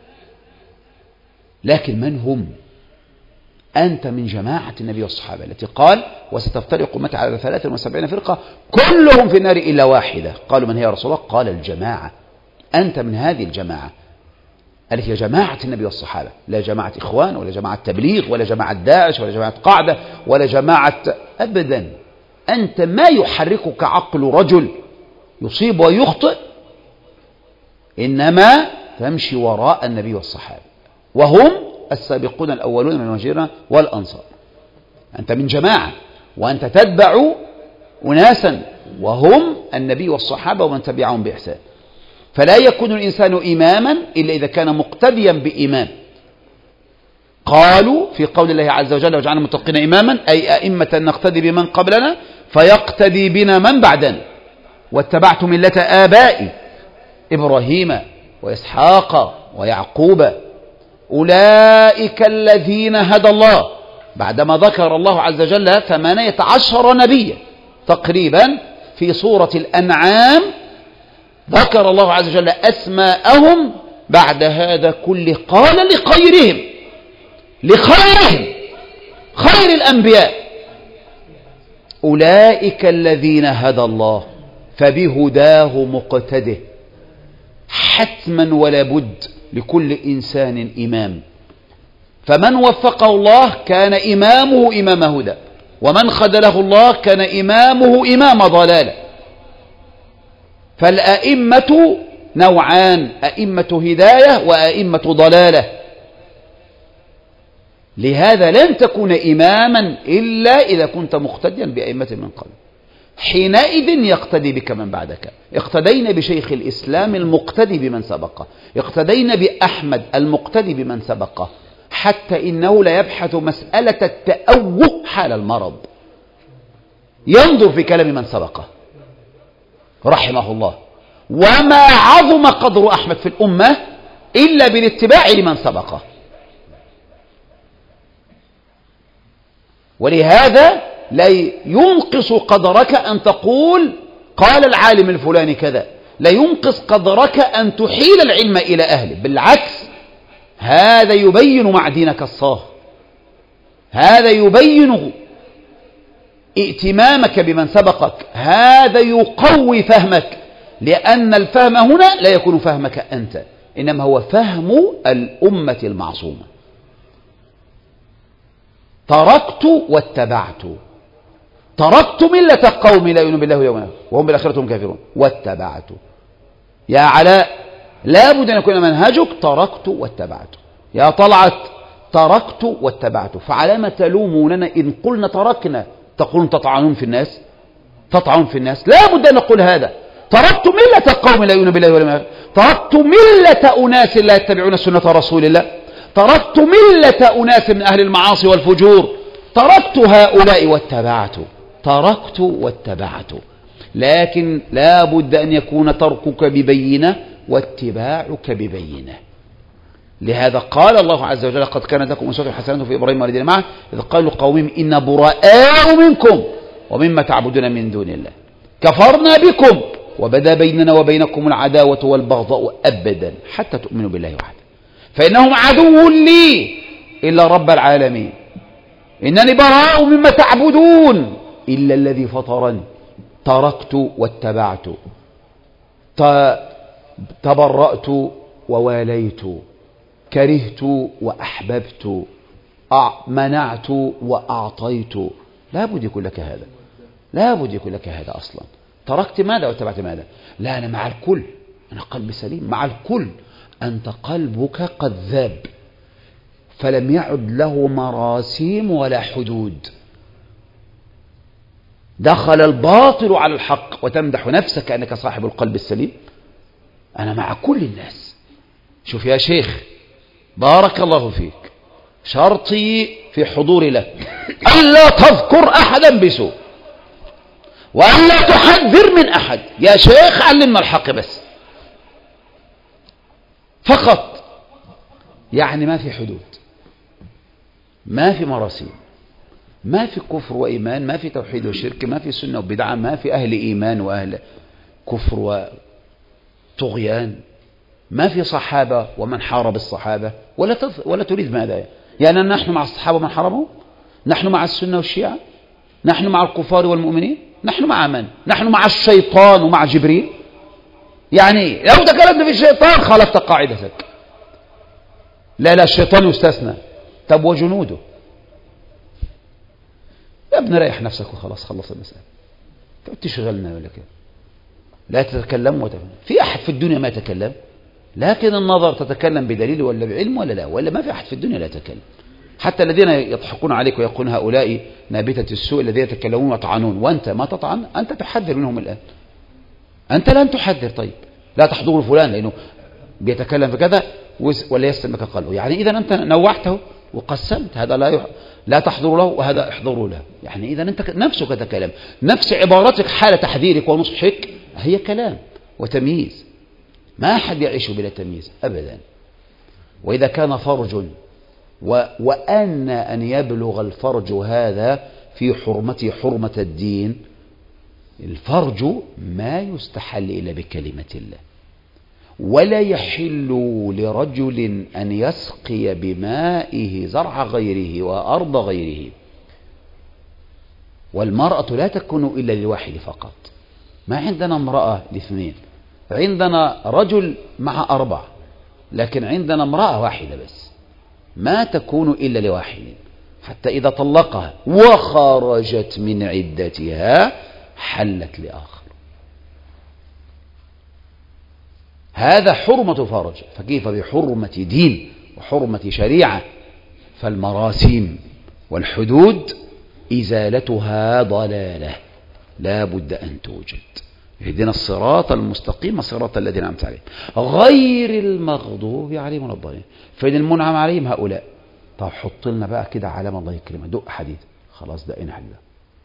Speaker 1: لكن من هم؟ أنت من جماعة النبي والصحابة التي قال: وستفترق أمتي على ثلاث وسبعين فرقة كلهم في النار إلا واحدة. قالوا: من هي يا رسول الله؟ قال: الجماعة. أنت من هذه الجماعة التي هي جماعة النبي والصحابة، لا جماعة إخوان ولا جماعة تبليغ ولا جماعة داعش ولا جماعة قاعدة ولا جماعة أبدا. أنت ما يحركك عقل رجل يصيب ويخطئ، إنما تمشي وراء النبي والصحابة، وهم السابقون الأولون من المهاجرين والأنصار. أنت من جماعة وأنت تتبع أناسا وهم النبي والصحابة ومن تبعهم بإحسان. فلا يكون الإنسان إماما إلا إذا كان مقتديا بإمام. قالوا في قول الله عز وجل: وجعلنا المتقين إماما، أي أئمة نقتدي بمن قبلنا فيقتدي بنا من بعدنا. واتبعت ملة آبائي إبراهيم وإسحاق ويعقوب أولئك الذين هدى الله، بعدما ذكر الله عز وجل ثمانية عشر نبيا تقريبا في سورة الأنعام، ذكر الله عز وجل أسماءهم بعد هذا كله قال لخيرهم لخيرهم خير الأنبياء أولئك الذين هدى الله فبهداه مقتده. حتما ولا بد لكل إنسان إمام، فمن وفقه الله كان إمامه إمام هدى، ومن خذله الله كان إمامه إمام ضلالة. فالأئمة نوعان، أئمة هداية وأئمة ضلالة. لهذا لن تكون إماما إلا إذا كنت مقتديا بأئمة من قبل، حينئذ يقتدي بك من بعدك. اقتدينا بشيخ الإسلام المقتدي بمن سبقه، اقتدينا بأحمد المقتدي بمن سبقه، حتى إنه لا يبحث مسألة التأوه حال المرض، ينظر في كلام من سبقه رحمه الله. وما عظم قدر أحمد في الأمة إلا بالاتباع لمن سبقه. ولهذا لا ينقص قدرك أن تقول قال العالم الفلاني كذا، لا ينقص قدرك أن تحيل العلم إلى أهله، بالعكس هذا يبين معدنك الصاه، هذا يبين ائتمامك بمن سبقك، هذا يقوي فهمك، لأن الفهم هنا لا يكون فهمك أنت، إنما هو فهم الأمة المعصومة. تركت واتبعت، تركت ملة قوم لا يؤمنون بالله يوم وهم بالآخرة هم كافرون، واتبعت. يا علاء لابد أن يكون منهجك تركت واتبعت. يا طلعت تركت واتبعت. فعلامة تلوموننا إن قلنا تركنا؟ تقولون تطعنون في الناس، تطعنون في الناس. لابد أن نقول هذا، تركت ملة قوم لا يؤمنون بالله واليوم الآخر، تركت ملة أناس لا يتبعون سنة رسول الله، تركت ملة أناس من أهل المعاصي والفجور، تركت هؤلاء واتبعت، تركت واتبعت. لكن لا بد أن يكون تركك ببينة واتباعك ببينة. لهذا قال الله عز وجل قد كانت لكم أسوة حسنة في إبراهيم والذين معه إذ قالوا قومهم إنا براء منكم ومما تعبدون من دون الله كفرنا بكم وبدا بيننا وبينكم العداوة والبغضاء أبدا حتى تؤمنوا بالله وحده فإنهم عدو لي إلا رب العالمين إنني براء مما تعبدون إلا الذي فطرني تركت واتبعت تبرأت وواليت كرهت وأحببت منعت وأعطيت. لا بد يكون لك هذا، لا بد يكون لك هذا أصلا. تركت ماذا واتبعت ماذا؟ لا أنا مع الكل، أنا قلبي سليم مع الكل. أنت قلبك قد ذاب فلم يعد له مراسيم ولا حدود، دخل الباطل على الحق وتمدح نفسك أنك صاحب القلب السليم. أنا مع كل الناس. شوف يا شيخ بارك الله فيك، شرطي في حضوري لك ألا تذكر أحدا بسوء وألا تحذر من أحد. يا شيخ علمنا الحق بس فقط، يعني ما في حدود، ما في مراسيم، ما في كفر وإيمان، ما في توحيد وشرك، ما في سنة وبدعة، ما في أهل إيمان وأهل كفر وطغيان، ما في صحابة ومن حارب الصحابة. ولا تذ... ولا تريد ماذا؟ يعني نحن مع الصحابة من حاربهم؟ نحن مع السنة والشيعة؟ نحن مع الكفار والمؤمنين؟ نحن مع من؟ نحن مع الشيطان ومع جبريل؟ يعني لو تكلمت في الشيطان خالفت قاعدتك. لا لا الشيطان يستثنى. طب وجنوده؟ يا ابن ريح نفسك وخلاص، خلص المسألة. تشغلنا ولا كده؟ لا تتكلم وتفهم. في أحد في الدنيا ما يتكلم؟ لكن النظر تتكلم بدليل ولا بعلم ولا لا؟ ولا ما في أحد في الدنيا لا يتكلم. حتى الذين يضحكون عليك ويقولون هؤلاء نابتة السوء الذين يتكلمون ويطعنون، وأنت ما تطعن، أنت تحذر منهم الآن. أنت لن تحذر. طيب لا تحضر فلان لأنه بيتكلم في كذا ولا يسلمك قلبه، يعني إذا أنت نوعته وقسمت، هذا لا يح... لا تحضر له وهذا احضروا له. يعني إذا أنت نفسك تتكلم، نفس عبارتك حال تحذيرك ونصحك هي كلام وتمييز. ما أحد يعيش بلا تمييز أبدا. وإذا كان فرج و... وأن أن يبلغ الفرج هذا في حرمته حرمة الدين، الفرج ما يستحل إلا بكلمة الله، ولا يحل لرجل أن يسقي بمائه زرع غيره وأرض غيره، والمرأة لا تكون إلا للواحد فقط. ما عندنا امرأة لاثنين، عندنا رجل مع أربع، لكن عندنا امرأة واحدة بس، ما تكون إلا لواحد، حتى إذا طلقها وخرجت من عدتها حلت لآخر. هذا حرمة فرج، فكيف بحرمة دين وحرمة شريعة؟ فالمراسيم والحدود إزالتها ضلالة، لا بد أن توجد. اهدنا الصراط المستقيم صراط الذين أنعمت عليهم غير المغضوب عليهم ولا الضالين. فإن المنعم عليهم هؤلاء. طب حط لنا بقى كده علامة الله يكرمها، دق حديد، خلاص دقينا حديد.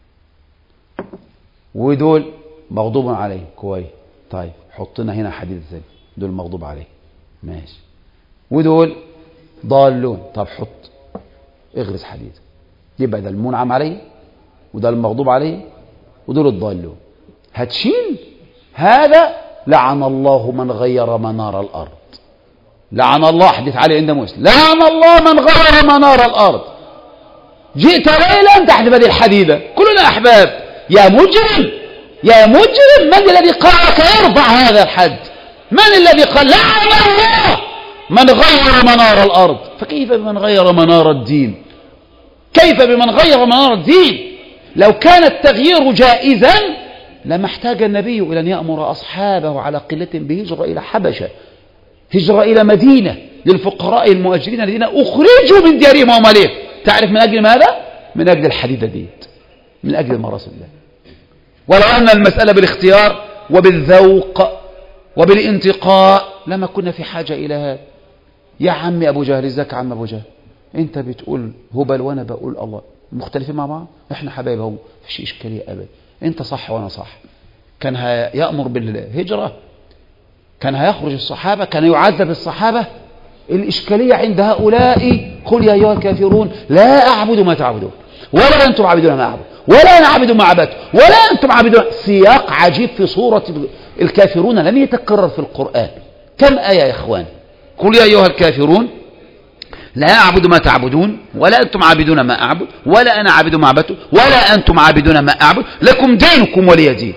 Speaker 1: ودول مغضوب عليهم، كويس. طيب حط لنا هنا حديد ثاني، دول مغضوب عليهم، ماشي. ودول ضالون، طب حط اغرز حديد، يبقى ده المنعم عليه وده المغضوب عليه ودول الضالون. هتشيل هذا، لعن الله من غير منار الأرض. لعن الله، حديث علي عند مسلم، لعن الله من غير منار الأرض. جئت ليلا تحت بدي الحديدة، كلنا أحباب. يا مجرم يا مجرم، من الذي قالك يرفع هذا الحد؟ من الذي قال لعن الله من غير منار الأرض؟ فكيف بمن غير منار الدين؟ كيف بمن غير منار الدين؟ لو كان التغيير جائزا لما احتاج النبي إلى أن يأمر أصحابه على قلة بهجرة إلى حبشة، هجرة إلى مدينة للفقراء المهاجرين الذين أخرجوا من ديارهم ومالهم. تعرف من أجل ماذا؟ من أجل الحديدة ديت، من أجل المراسم ده. ولو أن المسألة بالاختيار وبالذوق وبالانتقاء لما كنا في حاجة إلى هذا. يا عم أبو جهل، ازيك يا عم أبو جهل؟ أنت بتقول هبل وأنا بقول الله، مختلفين مع بعض، إحنا حبايب هم، مفيش إشكالية أبدا، أنت صح وأنا صح. كان هيأمر بالهجرة، كان هيخرج الصحابة، كان يعذب الصحابة. الإشكالية عند هؤلاء، قل يا أيها الكافرون لا أعبد ما تعبدون ولا أنتم عابدون ما أعبد ولا أنا عابد ما عبدت ولا أنتم عابدون. سياق عجيب في سورة الكافرون لم يتكرر في القرآن. كم آية يا إخوان؟ قل يا أيها الكافرون لا أعبد ما تعبدون ولا أنتم عابدون ما أعبد ولا أنا عابد ما عبدت ولا أنتم عابدون ما أعبد لكم دينكم ولي دين.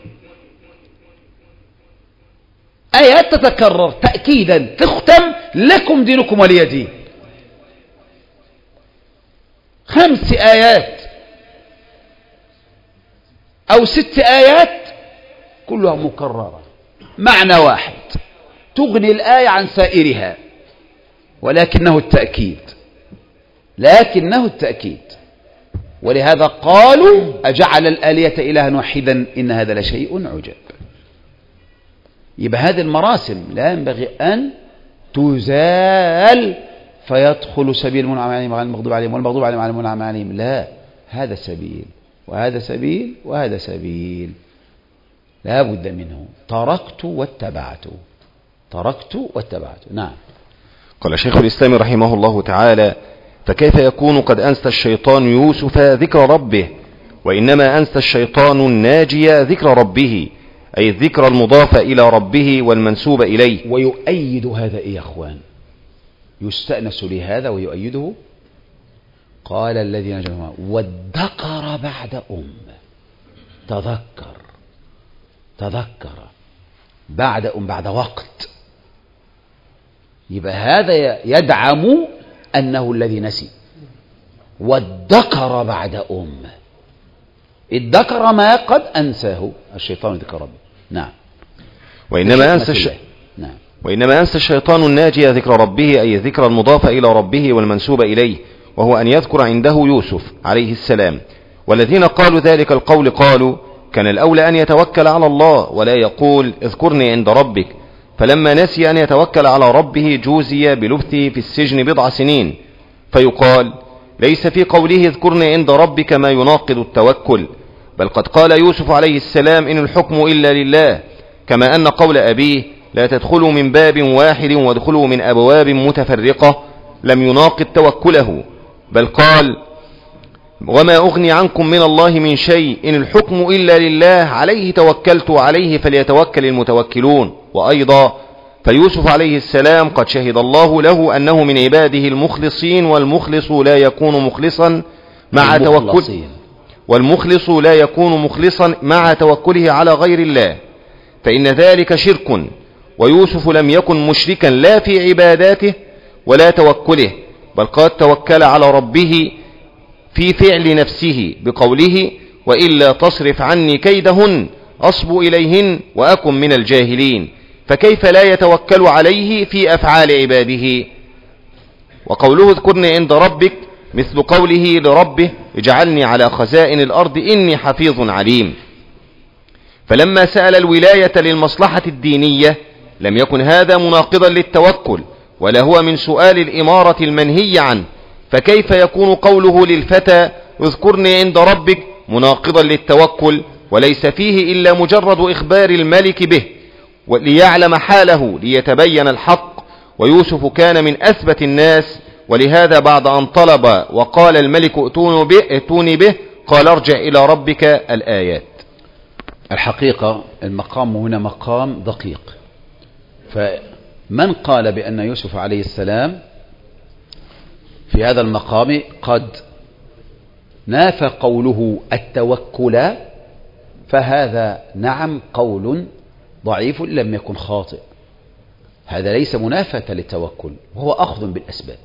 Speaker 1: آيات تتكرر تأكيدا، تختم لكم دينكم ولي دين. خمس آيات أو ست آيات كلها مكررة، معنى واحد، تغني الآية عن سائرها، ولكنه التأكيد، لكنه التأكيد. ولهذا قالوا أجعل الآلية إلها واحدا إن هذا لشيء عجاب. يبقى هذه المراسم لا ينبغي أن تزال فيدخل سبيل المنعم عليهم وعلى المغضوب عليهم والمغضوب عليهم وعلى المنعم عليهم. لا، هذا سبيل وهذا سبيل وهذا سبيل، لا بد منه. تركت واتبعت، تركت واتبعت. نعم.
Speaker 2: قال شيخ الإسلام رحمه الله تعالى: فكيف يكون قد أنسى الشيطان يوسف ذكر ربه، وإنما أنسى الشيطان الناجي ذكر ربه، أي الذكر المضاف إلى ربه والمنسوب إليه.
Speaker 1: ويؤيد هذا إيه يا أخوان؟ يستأنس لهذا ويؤيده. قال الذين جمعوا وادكر بعد أم، تذكر تذكر بعد أم، بعد وقت. يبقى هذا يدعم أنه الذي نسي. وادكر بعد أم، ادكر ما قد أنساه الشيطان ذكر ربه. نعم.
Speaker 2: وإنما أنسى الش...
Speaker 1: نعم.
Speaker 2: وإنما أنسى الشيطان الناجي ذكر ربه، أي الذكر المضاف إلى ربه والمنسوب إليه، وهو أن يذكر عنده يوسف عليه السلام. والذين قالوا ذلك القول قالوا: كان الأولى أن يتوكل على الله ولا يقول اذكرني عند ربك، فلما نسي أن يتوكل على ربه جوزي بلبثه في السجن بضع سنين. فيقال: ليس في قوله اذكرني عند ربك ما يناقض التوكل، بل قد قال يوسف عليه السلام: إن الحكم إلا لله، كما أن قول أبيه لا تدخلوا من باب واحد وادخلوا من أبواب متفرقة لم يناقض توكله، بل قال وما أغني عنكم من الله من شيء إن الحكم إلا لله عليه توكلت عليه فليتوكل المتوكلون. وأيضا فيوسف عليه السلام قد شهد الله له أنه من عباده المخلصين، والمخلص لا يكون مخلصا مع توكل والمخلص لا يكون مخلصا مع توكله على غير الله، فإن ذلك شرك. ويوسف لم يكن مشركا لا في عباداته ولا توكله، بل قد توكل على ربه في فعل نفسه بقوله وإلا تصرف عني كيدهن أصب إليهن وأكن من الجاهلين، فكيف لا يتوكل عليه في أفعال عباده؟ وقوله اذكرني عند ربك مثل قوله لربه اجعلني على خزائن الأرض إني حفيظ عليم. فلما سأل الولاية للمصلحة الدينية لم يكن هذا مناقضا للتوكل، ولا هو من سؤال الإمارة المنهي عنه، فكيف يكون قوله للفتى اذكرني عند ربك مناقضا للتوكل وليس فيه إلا مجرد إخبار الملك به وليعلم حاله ليتبين الحق؟ ويوسف كان من أثبت الناس، ولهذا بعد أن طلب وقال الملك ائتوني به قال ارجع إلى ربك الآيات.
Speaker 1: الحقيقة المقام هنا مقام دقيق، فمن قال بأن يوسف عليه السلام في هذا المقام قد نافى قوله التوكل، فهذا نعم قول ضعيف لم يكن خاطئ، هذا ليس منافاة للتوكل وهو أخذ بالأسباب.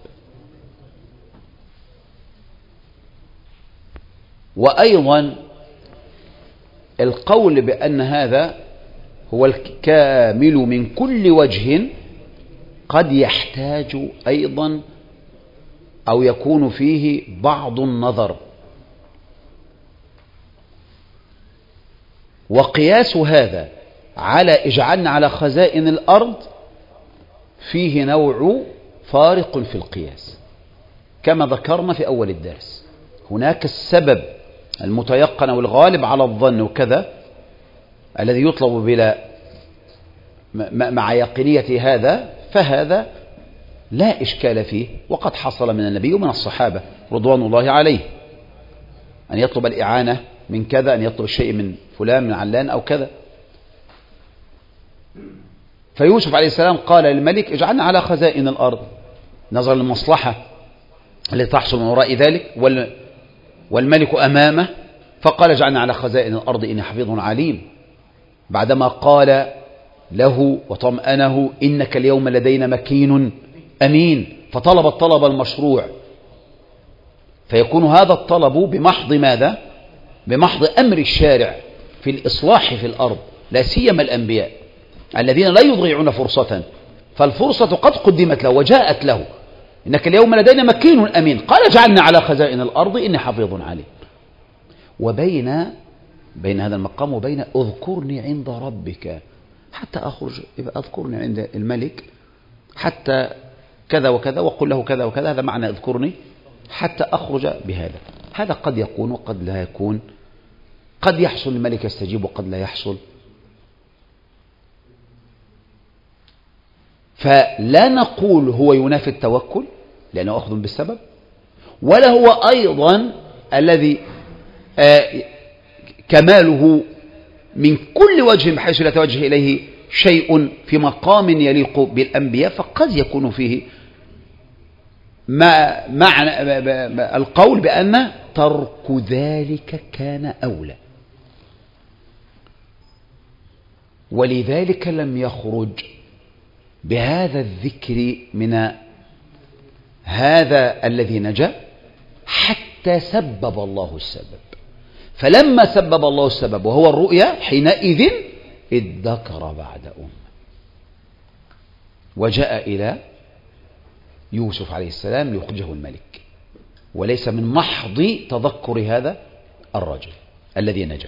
Speaker 1: وأيضا القول بأن هذا هو الكامل من كل وجه قد يحتاج أيضا أو يكون فيه بعض النظر، وقياس هذا على اجعلنا على خزائن الأرض فيه نوع فارق في القياس، كما ذكرنا في أول الدرس. هناك السبب المتيقن والغالب على الظن وكذا الذي يطلب بلا مع يقينية هذا، فهذا لا إشكال فيه، وقد حصل من النبي ومن الصحابة رضوان الله عليه أن يطلب الإعانة من كذا، أن يطلب الشيء من فلان من علان أو كذا. فيوسف عليه السلام قال للملك اجعلنا على خزائن الأرض نظرا للمصلحة التي تحصل من وراء ذلك، والملك أمامه، فقال اجعلنا على خزائن الأرض إني حفيظ عليم، بعدما قال له وطمأنه إنك اليوم لدينا مكين أمين، فطلب الطلب المشروع. فيكون هذا الطلب بمحض ماذا؟ بمحض أمر الشارع في الإصلاح في الأرض، لا سيما الأنبياء الذين لا يضيعون فرصة، فالفرصة قد قدمت له وجاءت له، إنك اليوم لدينا مكين أمين، قال اجعلنا على خزائن الأرض إني حفيظ عليم. وبين بين هذا المقام وبين اذكرني عند ربك حتى أخرج، يبقى اذكرني عند الملك حتى كذا وكذا وقل له كذا وكذا، هذا معنى اذكرني حتى أخرج بهذا. هذا قد يكون وقد لا يكون، قد يحصل الملك يستجيب وقد لا يحصل. فلا نقول هو ينافي التوكل لأنه أخذ بالسبب، ولا هو أيضا الذي آه كماله من كل وجه بحيث لا يتوجه إليه شيء في مقام يليق بالأنبياء، فقد يكون فيه ما معنى القول بأن ترك ذلك كان أولى، ولذلك لم يخرج بهذا الذكر من هذا الذي نجا حتى سبب الله السبب. فلما سبب الله السبب وهو الرؤيا حينئذ ادكر بعد أمة، وجاء إلى يوسف عليه السلام ليخرجه الملك، وليس من محض تذكر هذا الرجل الذي نجا.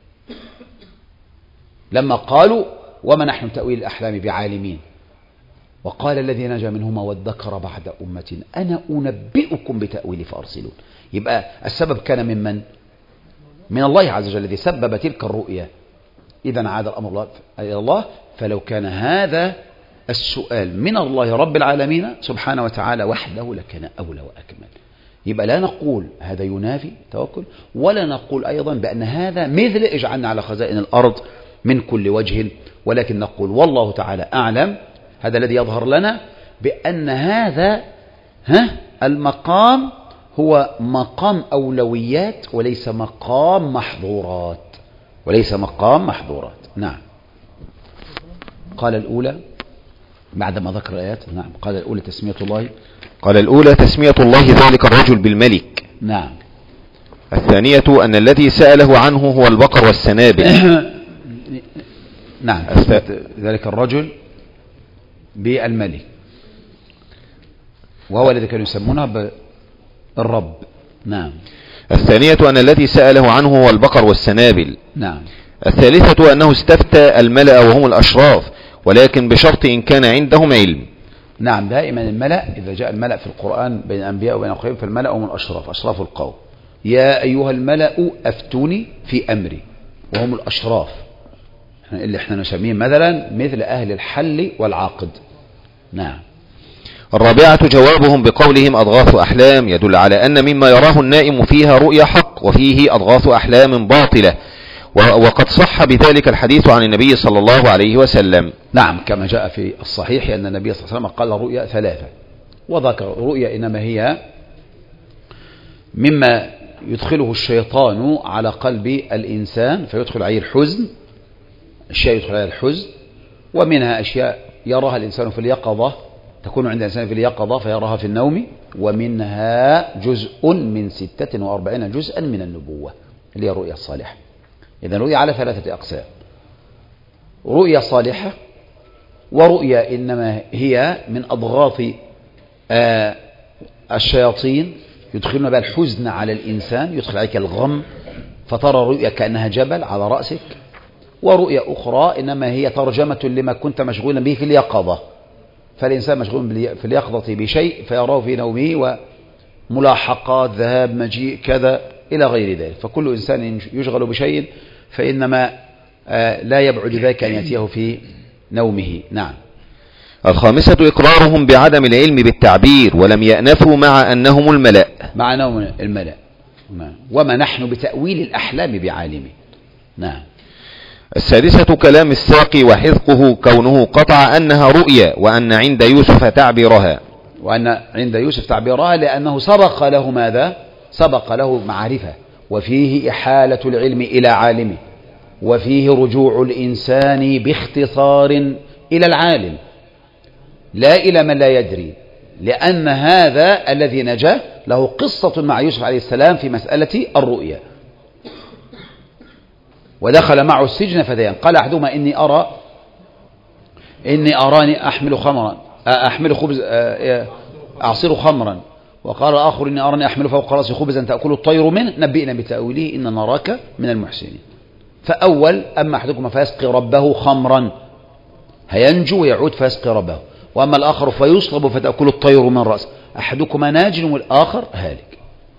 Speaker 1: لما قالوا وما نحن تأويل الأحلام بعالمين، وقال الذي نجا منهما وادكر بعد أمة أنا أنبئكم بتأويل فأرسلون. يبقى السبب كان من من؟ من الله عز وجل الذي سبب تلك الرؤيا إذا عاد الأمر الله إلى الله. فلو كان هذا السؤال من الله رب العالمين سبحانه وتعالى وحده لكان أولى وأكمل. يبقى لا نقول هذا ينافي توكل، ولا نقول أيضا بأن هذا مثل اجعلنا على خزائن الأرض من كل وجه، ولكن نقول والله تعالى أعلم. هذا الذي يظهر لنا بأن هذا ها المقام هو مقام أولويات وليس مقام محظورات، وليس مقام محظورات. نعم. قال الأولى بعدما ذكر الآيات. نعم. قال الأولى تسمية الله
Speaker 2: قال الأولى تسمية الله ذلك الرجل بالملك.
Speaker 1: نعم.
Speaker 2: الثانية أن الذي سأله عنه هو البقر والسنابل.
Speaker 1: نعم. ذلك الرجل بالملك، وهو الذي كانوا يسمونه بالرب. نعم.
Speaker 2: الثانية أن الذي سأله عنه هو البقر والسنابل.
Speaker 1: نعم.
Speaker 2: الثالثة أنه استفتى الملأ وهم الأشراف، ولكن بشرط إن كان عندهم علم.
Speaker 1: نعم. دائما الملأ إذا جاء الملأ في القرآن بين الأنبياء وبين الآخرين فالملأ هم الأشراف، أشراف القوم. يا أيها الملأ أفتوني في أمري، وهم الأشراف اللي احنا نسميه مثلا مثل أهل الحل والعقد. نعم.
Speaker 2: الرابعة جوابهم بقولهم أضغاث أحلام، يدل على أن مما يراه النائم فيها رؤيا حق وفيه أضغاث أحلام باطلة، وقد صح بذلك الحديث عن النبي صلى الله عليه وسلم.
Speaker 1: نعم. كما جاء في الصحيح أن النبي صلى الله عليه وسلم قال رؤيا ثلاثة، وذكر رؤيا إنما هي مما يدخله الشيطان على قلب الإنسان فيدخل عليه الحزن، أشياء يدخل عليها الحزن، ومنها أشياء يراها الإنسان في اليقظة تكون عند الإنسان في اليقظة فيراها في النوم، ومنها جزء من ستة وأربعين جزءا من النبوة اللي هي الرؤيا الصالحة. إذن رؤيا على ثلاثة أقسام: رؤيا صالحة، ورؤيا إنما هي من أضغاث آه الشياطين يدخلون بها الحزن على الإنسان، يدخل عليك الغم فترى رؤيا كأنها جبل على رأسك، ورؤيا أخرى إنما هي ترجمة لما كنت مشغولا به في اليقظة، فالإنسان مشغول في اليقظة بشيء فيراه في نومه وملاحقات ذهاب مجيء كذا إلى غير ذلك. فكل إنسان يشغل بشيء فإنما لا يبعد ذلك أن يأتيه في نومه. نعم.
Speaker 2: الخامسة إقرارهم بعدم العلم بالتعبير، ولم يأنفوا مع أنهم الملأ
Speaker 1: مع أنهم الملأ. نعم. وما نحن بتأويل الأحلام بعالمه. نعم.
Speaker 2: السادسة كلام الساقي وحذقه، كونه قطع أنها رؤيا، وأن عند يوسف تعبيرها
Speaker 1: وأن عند يوسف تعبيرها لأنه سبق له ماذا؟ سبق له معرفة، وفيه إحالة العلم إلى عالمه، وفيه رجوع الإنسان باختصار إلى العالم لا إلى من لا يدري، لأن هذا الذي نجا له قصة مع يوسف عليه السلام في مسألة الرؤيا. ودخل معه السجن فتيان، قال أحدهما إني أرى إني أراني أحمل خمرا أحمل خبز أعصر خمرا، وقال الآخر إني أراني أحمل فوق رأسي خبزا تأكل الطير منه نبئنا بتأويله إن نراك من المحسنين. فأول أما أحدكما فيسقي ربه خمرا هينجو ويعود فيسقي ربه، وأما الآخر فيصلب فتأكل الطير من رأسه، أحدكما ناج والآخر هالك.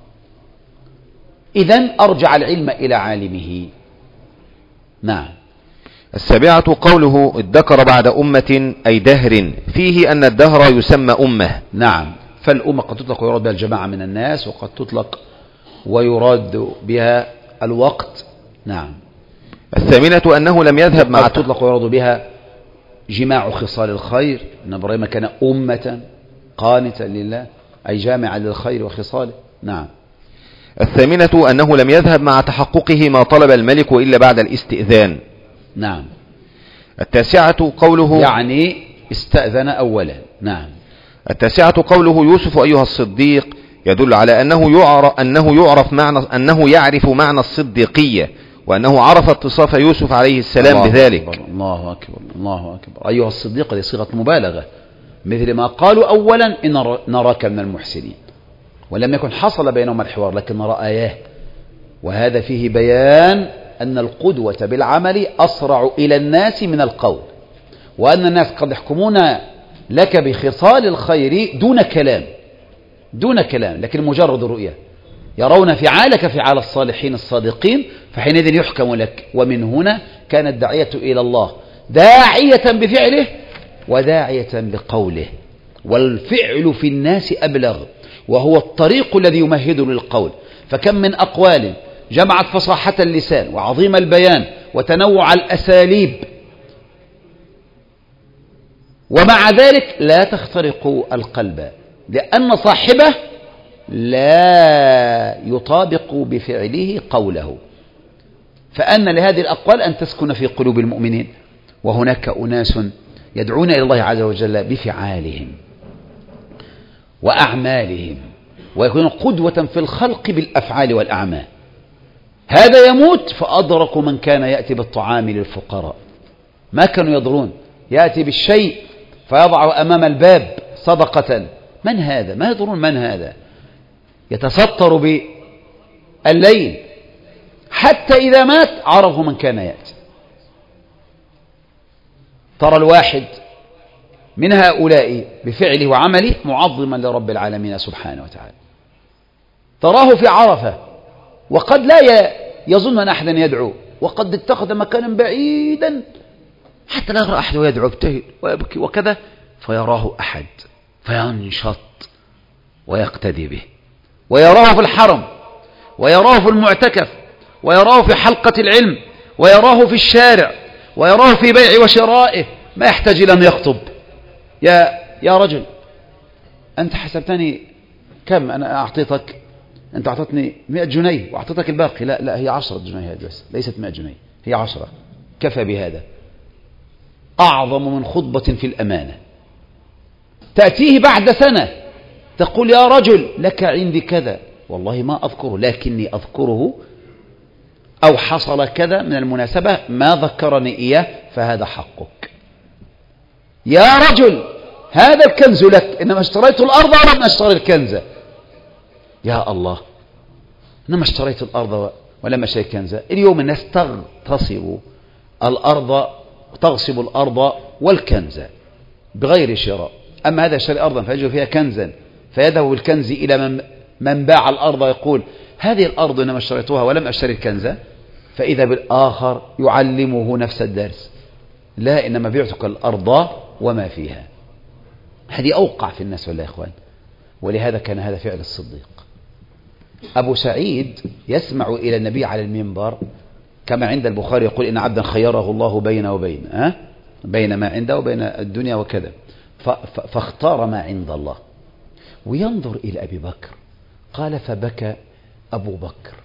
Speaker 1: إذن أرجع العلم إلى عالمه. نعم.
Speaker 2: السابعة قوله ادكر بعد أمة أي دهر، فيه أن الدهر يسمى أمة.
Speaker 1: نعم. فالأمة قد تطلق ويراد بها الجماعة من الناس، وقد تطلق ويراد بها الوقت. نعم.
Speaker 2: الثامنة أنه لم يذهب مع
Speaker 1: قد تطلق ويراد بها جماع خصال الخير، أن إبراهيم كان أمة قانتا لله أي جامعا للخير وخصاله. نعم.
Speaker 2: الثامنة أنه لم يذهب مع تحققه ما طلب الملك إلا بعد الاستئذان.
Speaker 1: نعم.
Speaker 2: التاسعة قوله
Speaker 1: يعني استأذن أولا. نعم.
Speaker 2: التاسعة قوله يوسف أيها الصديق، يدل على أنه يعرف أنه يعرف معنى أنه يعرف معنى الصديقية، وأنه عرف اتصاف يوسف عليه السلام
Speaker 1: الله
Speaker 2: بذلك.
Speaker 1: أكبر الله أكبر الله أكبر. أيها الصديق لصيغة مبالغة، مثل ما قالوا أولا إن نراك من المحسنين، ولم يكن حصل بينهما الحوار لكن رأياه، وهذا فيه بيان أن القدوة بالعمل أسرع إلى الناس من القول، وأن الناس قد يحكمون لك بخصال الخير دون كلام دون كلام لكن مجرد رؤية. يرون فعالك فعال الصالحين الصادقين، فحينئذ يحكم لك. ومن هنا كان الداعية إلى الله داعية بفعله وداعية بقوله، والفعل في الناس أبلغ، وهو الطريق الذي يمهد للقول. فكم من أقوال جمعت فصاحة اللسان وعظيم البيان وتنوع الأساليب، ومع ذلك لا تخترق القلب، لأن صاحبه لا يطابق بفعله قوله. فأن لهذه الأقوال أن تسكن في قلوب المؤمنين، وهناك أناس يدعون إلى الله عز وجل بفعالهم وأعمالهم، ويكون قدوة في الخلق بالأفعال والأعمال. هذا يموت فأدرك من كان يأتي بالطعام للفقراء، ما كانوا يدرون، يأتي بالشيء فيضع أمام الباب صدقة. من هذا؟ ما يدرون من هذا. يتستر بالليل حتى إذا مات عرفوا من كان يأتي. ترى الواحد من هؤلاء بفعله وعمله معظما لرب العالمين سبحانه وتعالى، تراه في عرفة وقد لا يظن أن أحدا يدعو، وقد اتخذ مكانا بعيدا حتى لا يرى أحد ويدعو ابتهل ويبكي وكذا، فيراه أحد فينشط ويقتدي به، ويراه في الحرم، ويراه في المعتكف، ويراه في حلقة العلم، ويراه في الشارع، ويراه في بيع وشرائه، ما يحتاج إلى أن يخطب. يا يا رجل، أنت حسبتني كم؟ أنا أعطيتك، أنت أعطتني مئة جنيه وأعطيتك الباقي. لا لا، هي عشرة جنيهات بس، ليست مئة جنيه، هي عشرة، كفى بهذا. أعظم من خطبة في الأمانة. تأتيه بعد سنة تقول يا رجل لك عندي كذا، والله ما أذكره لكني أذكره، أو حصل كذا من المناسبة ما ذكرني إياه، فهذا حقك. يا رجل هذا الكنز لك، إنما اشتريت الأرض ولم أشتري الكنز. يا الله، إنما اشتريت الأرض ولم أشتري الكنز. اليوم الناس تغتصب الأرض، تغصب الأرض والكنز بغير شراء. أما هذا اشتري أرضا فيجد فيها كنزا، فيذهب بالكنز إلى من, من باع الأرض ويقول هذه الأرض إنما اشتريتها ولم أشتري الكنز، فإذا بالآخر يعلمه نفس الدرس، لا إنما بعتك الأرض وما فيها. هذه أوقع في الناس والله يا إخوان. ولهذا كان هذا فعل الصديق. أبو سعيد يسمع إلى النبي على المنبر كما عند البخاري، يقول إن عبدا خيره الله بين وبين أه؟ بين ما عنده وبين الدنيا وكذا، فاختار ما عند الله. وينظر إلى أبي بكر، قال فبكى أبو بكر،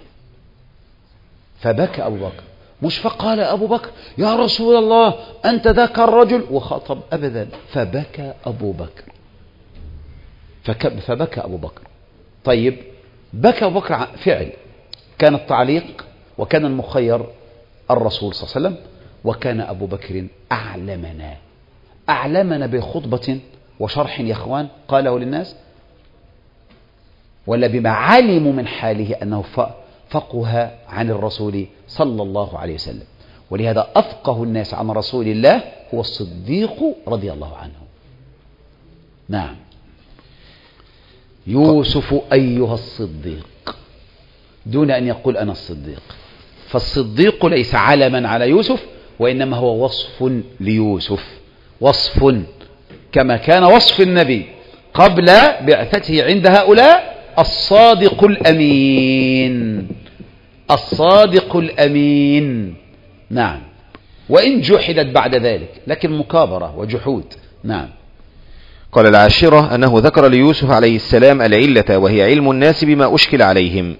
Speaker 1: فبكى أبو بكر، مش فقال أبو بكر يا رسول الله أنت ذاك الرجل وخطب، أبدا، فبكى أبو بكر، فبكى أبو بكر. طيب، بكى أبو بكر فعل، كان التعليق وكان المخير الرسول صلى الله عليه وسلم، وكان أبو بكر أعلمنا أعلمنا بخطبة وشرح يا إخوان قاله للناس، ولا بما علموا من حاله أنه فقه عن الرسول صلى الله عليه وسلم. ولهذا أفقه الناس عن رسول الله هو الصديق رضي الله عنه. نعم. يوسف أيها الصديق، دون أن يقول أنا الصديق، فالصديق ليس علما على يوسف، وإنما هو وصف ليوسف، وصف كما كان وصف النبي قبل بعثته عند هؤلاء الصادق الأمين، الصادق الأمين. نعم. وإن جحدت بعد ذلك، لكن مكابرة وجحود. نعم.
Speaker 2: قال العاشرة أنه ذكر ليوسف عليه السلام العلة، وهي علم الناس بما أشكل عليهم.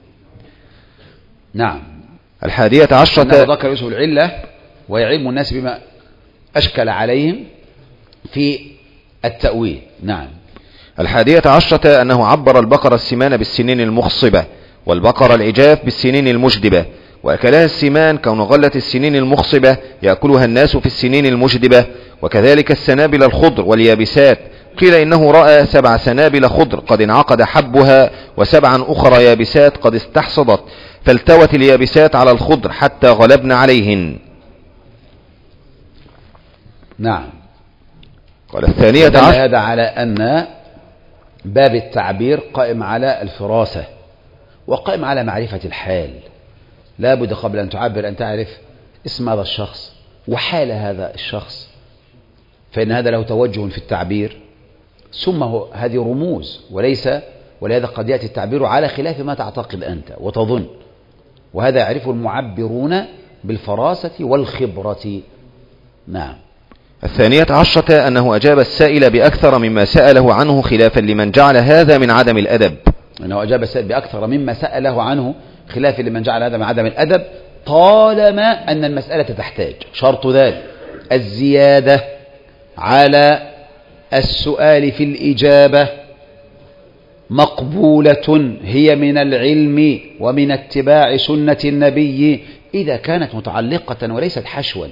Speaker 1: نعم.
Speaker 2: الحادية عشرة
Speaker 1: ذكر يوسف العلة وهي علم الناس بما أشكل عليهم في التأويل. نعم.
Speaker 2: الحادية عشرة أنه عبر البقر السمان بالسنين المخصبة، والبقر العجاف بالسنين المجدبة، وأكلها السمان كون غلة السنين المخصبة يأكلها الناس في السنين المجدبة، وكذلك السنابل الخضر واليابسات. قيل إنه رأى سبع سنابل خضر قد انعقد حبها، وسبعا أخرى يابسات قد استحصدت، فالتوت اليابسات على الخضر حتى غلبن عليهن.
Speaker 1: نعم.
Speaker 2: قال الثانية عشر
Speaker 1: هذا على أن باب التعبير قائم على الفراسة وقائم على معرفة الحال. لا بد قبل أن تعبر أن تعرف اسم هذا الشخص وحال هذا الشخص، فإن هذا له توجه في التعبير، ثم هذه رموز وليس، ولهذا قد يأتي التعبير على خلاف ما تعتقد أنت وتظن، وهذا يعرفه المعبرون بالفراسة والخبرة. نعم.
Speaker 2: الثانية عشرة أنه أجاب السائل بأكثر مما سأله عنه خلافا لمن جعل هذا من عدم الأدب.
Speaker 1: أنه أجاب السائل بأكثر مما سأله عنه خلافا لمن جعل هذا من عدم الأدب، طالما أن المسألة تحتاج. شرط ذلك الزيادة على السؤال في الإجابة مقبولة، هي من العلم ومن اتباع سنة النبي إذا كانت متعلقة وليست حشوا.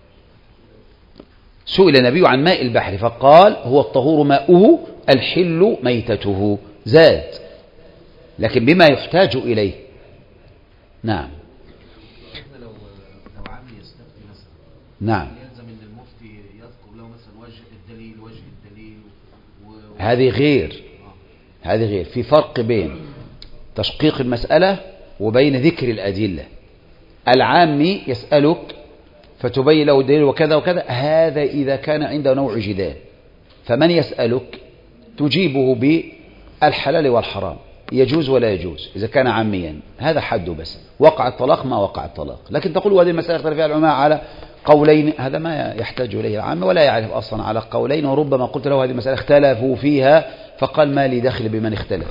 Speaker 1: سئل النبي عن ماء البحر فقال هو الطهور ماؤه الحل ميتته، زاد، لكن بما يحتاج إليه. نعم.
Speaker 3: لو لو عامل يستفتي مثلا،
Speaker 1: نعم،
Speaker 3: يلزم ان المفتي يذكر له مثلا وجه الدليل وجه الدليل و...
Speaker 1: هذه غير هذه غير في فرق بين تشقيق المسألة وبين ذكر الأدلة. العامي يسألك فتبين له الدليل وكذا وكذا، هذا إذا كان عنده نوع جدال، فمن يسألك تجيبه بالحلال والحرام، يجوز ولا يجوز إذا كان عاميا، هذا حده بس. وقع الطلاق ما وقع الطلاق، لكن تقول هذه المسألة اختلف فيها العلماء على قولين، هذا ما يحتاج إليه العام ولا يعرف أصلا على قولين، وربما قلت له هذه المسألة اختلفوا فيها فقال ما لي دخل بمن اختلف.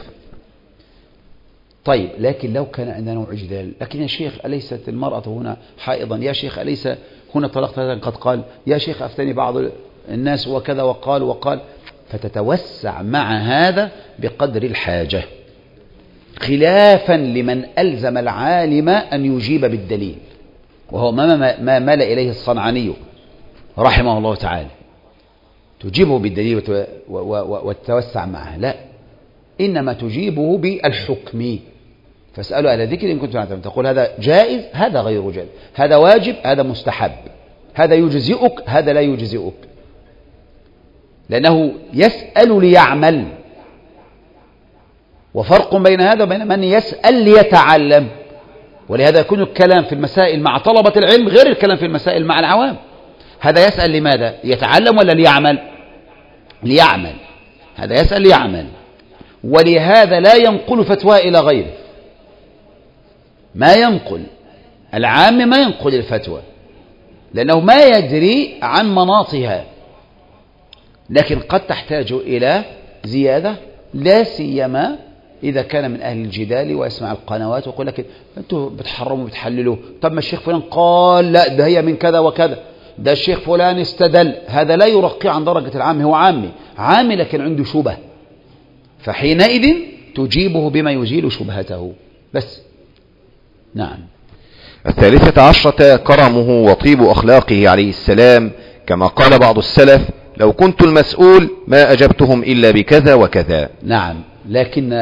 Speaker 1: طيب، لكن لو كان عندنا نوع جدال، لكن يا شيخ أليست المرأة هنا حائضا؟ يا شيخ أليس هنا طلقت هذا قد قال؟ يا شيخ أفتني بعض الناس وكذا وقال وقال، فتتوسع مع هذا بقدر الحاجة، خلافا لمن ألزم العالم أن يجيب بالدليل، وهو ما, ما مال إليه الصنعاني رحمه الله تعالى، تجيبه بالدليل وتتوسع معه، لا، إنما تجيبه بالحكم. فاسألوا أهل الذكر إن كنتم تعلمون، تقول هذا جائز، هذا غير جائز، هذا واجب، هذا مستحب، هذا يجزئك، هذا لا يجزئك، لأنه يسأل ليعمل، وفرق بين هذا وبين من يسأل ليتعلم. ولهذا يكون الكلام في المسائل مع طلبة العلم غير الكلام في المسائل مع العوام. هذا يسأل لماذا؟ يتعلم ولا ليعمل؟ ليعمل. هذا يسأل ليعمل، ولهذا لا ينقل فتوى إلى غيره، ما ينقل العام، ما ينقل الفتوى، لأنه ما يدري عن مناطها، لكن قد تحتاج إلى زيادة، لا سيما إذا كان من أهل الجدال ويسمع القنوات ويقول لك أنتوا بتحرموا بتحللوا، طب ما الشيخ فلان قال لا ده هي من كذا وكذا، ده الشيخ فلان استدل. هذا لا يرقي عن درجة العام، هو عامي عامي لكن عنده شبه، فحينئذ تجيبه بما يزيل شبهته بس. نعم.
Speaker 2: الثالثة عشرة كرمه وطيب أخلاقه عليه السلام، كما قال بعض السلف لو كنت المسؤول ما أجبتهم إلا بكذا وكذا.
Speaker 1: نعم، لكن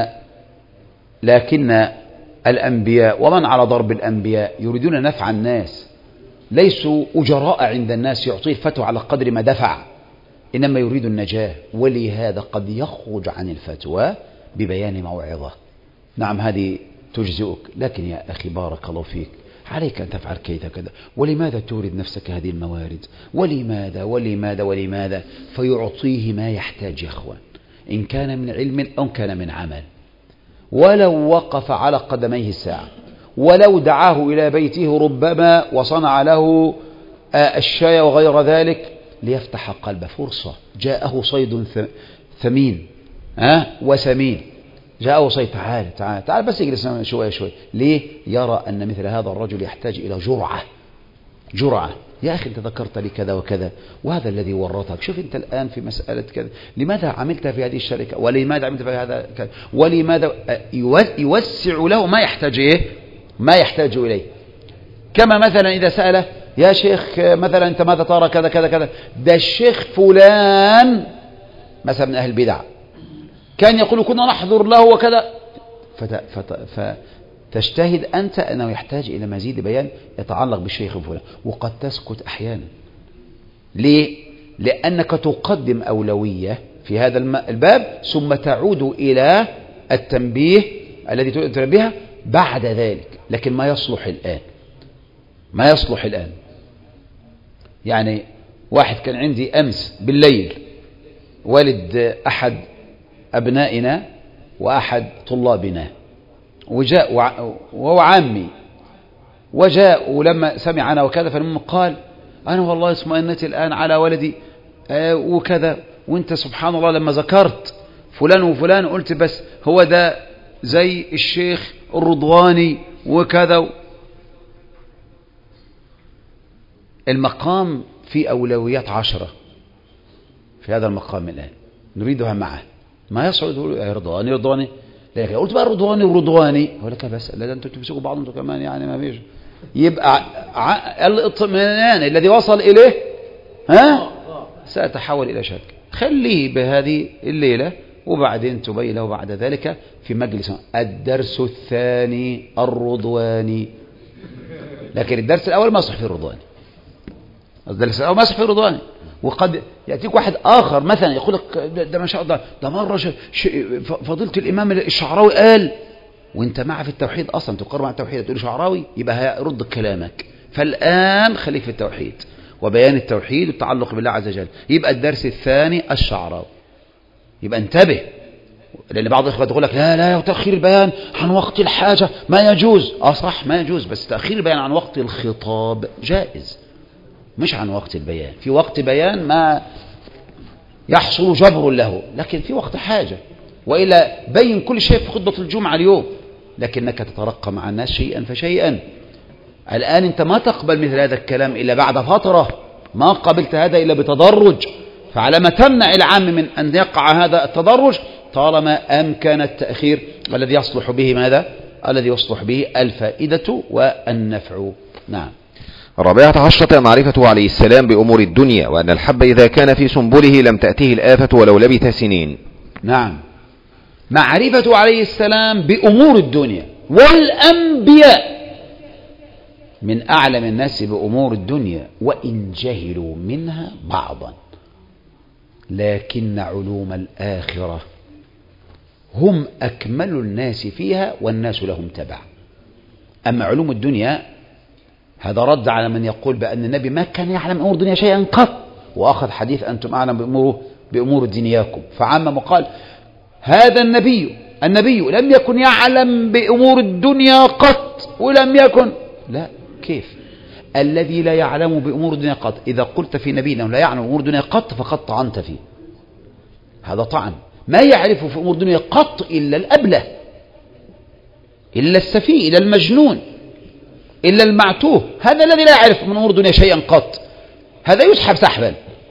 Speaker 1: لكن الأنبياء ومن على ضرب الأنبياء يريدون نفع الناس، ليسوا أجراء عند الناس يعطيه الفتوى على قدر ما دفع، إنما يريد النجاة، ولهذا قد يخرج عن الفتوى ببيان موعظة. نعم، هذه تجزئك، لكن يا أخي بارك الله فيك عليك أن تفعل كذا كذا، ولماذا تورد نفسك هذه الموارد، ولماذا ولماذا ولماذا، فيعطيه ما يحتاج يا أخوان، إن كان من علم أو كان من عمل. ولو وقف على قدميه ساعة، ولو دعاه إلى بيته ربما وصنع له الشاي وغير ذلك ليفتح قلب، فرصة، جاءه صيد ثمين ها وسمين، جاءه صيد، تعال تعال تعال بس يجلس شوية شوية، ليه؟ يرى أن مثل هذا الرجل يحتاج إلى جرعة جرعة. يا أخي أنت ذكرت لي كذا وكذا، وهذا الذي ورطك، شوف أنت الآن في مسألة كذا، لماذا عملت في هذه الشركة، ولماذا عملت في هذا كذا، ولماذا، يوسع له ما يحتاج إيه ما يحتاج إليه. كما مثلا إذا سأله يا شيخ مثلا أنت ماذا ترى كذا كذا كذا، ده الشيخ فلان مثلا من أهل البدع كان يقول كنا نحضر له وكذا، فت... فت... فتجتهد أنت أنه يحتاج إلى مزيد بيان يتعلق بالشيخ فلان، وقد تسكت أحيانا. ليه؟ لأنك تقدم أولوية في هذا الباب ثم تعود إلى التنبيه الذي تنبه بعد ذلك، لكن ما يصلح الآن، ما يصلح الآن. يعني واحد كان عندي أمس بالليل، والد أحد أبنائنا وأحد طلابنا، وجاء وهو عامي، وجاء ولما سمعنا وكذا فلما قال أنا والله اطمئنت الآن على ولدي آه وكذا، وانت سبحان الله لما ذكرت فلان وفلان قلت بس هو ده زي الشيخ الرضواني وكذا. المقام في أولويات عشرة في هذا المقام الآن نريدها معه، ما يصعد يقول يا رضواني رضواني، لكن قلت بقى رضواني ورضواني أقول لك بس لا، انتوا تمسكوا بعض انتوا كمان، يعني ما فيش. يبقى الاطمئنان الذي وصل إليه ها سأتحول إلى شك. خليه بهذه الليلة وبعدين تبين له بعد ذلك في مجلس. الدرس الثاني الرضواني، لكن الدرس الأول ما يصح فيه الرضواني، الدرس الأول ما يصح فيه الرضواني. وقد يأتيك واحد آخر مثلا يقول لك ده, ده ما شاء الله ده مرة فضيلة الإمام الشعراوي قال، وانت مع في التوحيد أصلا تقر مع التوحيد، تقول شعراوي يبقى هيرد كلامك. فالآن خليك في التوحيد وبيان التوحيد والتعلق بالله عز وجل. يبقى الدرس الثاني الشعراوي، يبقى انتبه، لأن بعض الإخوة تقول لك لا لا وتأخير البيان عن وقت الحاجة ما يجوز. اه صح ما يجوز، بس تأخير البيان عن وقت الخطاب جائز، مش عن وقت البيان. في وقت بيان ما يحصل جبر له، لكن في وقت حاجة، وإلا بين كل شيء في خطبة الجمعة اليوم، لكنك تترقى مع الناس شيئا فشيئا. الآن أنت ما تقبل مثل هذا الكلام إلا بعد فترة، ما قبلت هذا إلا بتدرج. فعلى ما تمنع العام من أن يقع هذا التدرج طالما أمكن التأخير الذي يصلح به ماذا؟ الذي يصلح به الفائدة والنفع. نعم.
Speaker 2: الرابعة عشرة معرفة عليه السلام بأمور الدنيا، وأن الحب إذا كان في سنبله لم تأته الآفة ولو لبث سنين.
Speaker 1: نعم، معرفة عليه السلام بأمور الدنيا. والأنبياء من أعلم الناس بأمور الدنيا وإن جهلوا منها بعضا، لكن علوم الآخرة هم أكمل الناس فيها والناس لهم تبع. أما علوم الدنيا هذا رد على من يقول بأن النبي ما كان يعلم أمور الدنيا شيئا قط، وأخذ حديث أنتم أعلم بأمور, بأمور دنياكم، فعمم وقال هذا النبي النبي لم يكن يعلم بأمور الدنيا قط ولم يكن. لا، كيف؟ الذي لا يعلم بأمور الدنيا قط، إذا قلت في نبينا لا يعلم بأمور الدنيا قط فقد طعنت فيه، هذا طعن. ما يعرف في أمور الدنيا قط إلا الأبله، إلا السفيه، إلا المجنون، إلا المعتوه. هذا الذي لا يعرف من أمور الدنيا شيئا قط، هذا يسحب سحبا.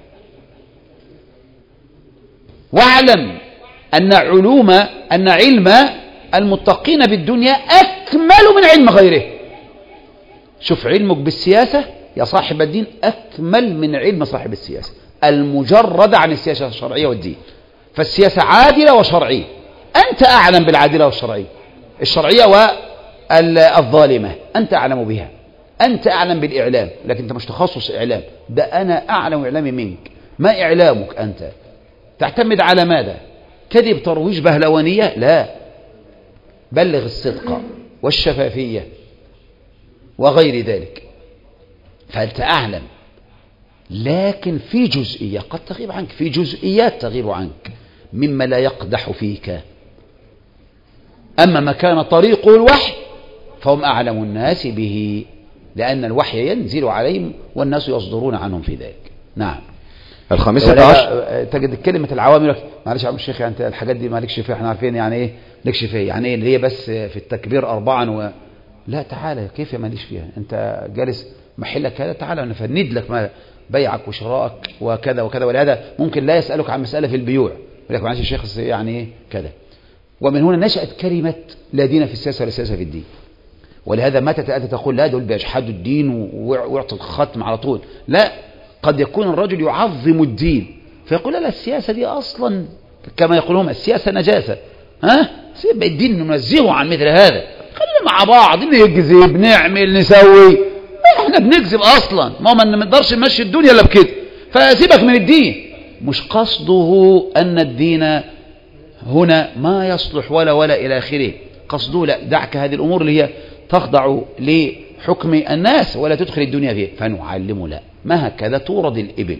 Speaker 1: واعلم أن علوم أن علم المتقين بالدنيا أكمل من علم غيره. شوف علمك بالسياسة يا صاحب الدين أكمل من علم صاحب السياسة المجرد عن السياسة الشرعية والدين. فالسياسة عادلة وشرعية، أنت أعلم بالعادلة والشرعية، الشرعية والظالمة أنت أعلم بها، أنت أعلم بالإعلام، لكن أنت مش تخصص إعلام، ده أنا أعلم إعلامي منك. ما إعلامك أنت؟ تعتمد على ماذا؟ كذب، ترويج، بهلوانية؟ لا، بلغ الصدق والشفافية وغير ذلك، فأنت أعلم. لكن في جزئية قد تغيب عنك، في جزئيات تغيب عنك مما لا يقدح فيك. أما ما كان طريقه الوحي فهم أعلم الناس به، لأن الوحي ينزل عليهم والناس يصدرون عنهم في ذلك. نعم.
Speaker 2: الخامسة عشر
Speaker 1: تجد كلمة العوام لك معلش يا عم الشيخ يعني انت الحاجات دي مالكش فيها، احنا عارفين يعني ايه لكش فيها، يعني ايه اللي هي بس في التكبير أربعا و... لا تعالى كيف يا ماليش فيها، انت جالس محلك هذا، تعالى انا فند لك ما بيعك وشراءك وكذا وكذا. ولهذا ممكن لا يسألك عن مسألة في البيوع يقول لك معلش يا شيخ يعني ايه كذا. ومن هنا نشأت كلمة لا دين في السياسة ولا سياسة في الدين. ولهذا متى تأتي تقول لا دول بيجحدوا الدين ويعطوا الختم على طول، لا، قد يكون الرجل يعظم الدين فيقول لا السياسة دي أصلا كما يقولون السياسة نجاسة، ها سيب الدين ننزهه عن مثل هذا، خلينا مع بعض نكذب نعمل نسوي، احنا بنكذب أصلا، ما ما نقدرش نمشي الدنيا إلا بكده، فسيبك من الدين. مش قصده أن الدين هنا ما يصلح ولا ولا إلى آخره، قصده لا، دعك هذه الأمور اللي هي تخضع لحكم الناس ولا تدخل الدنيا فيه. فنعلمه لا، ما هكذا تورد الإبل،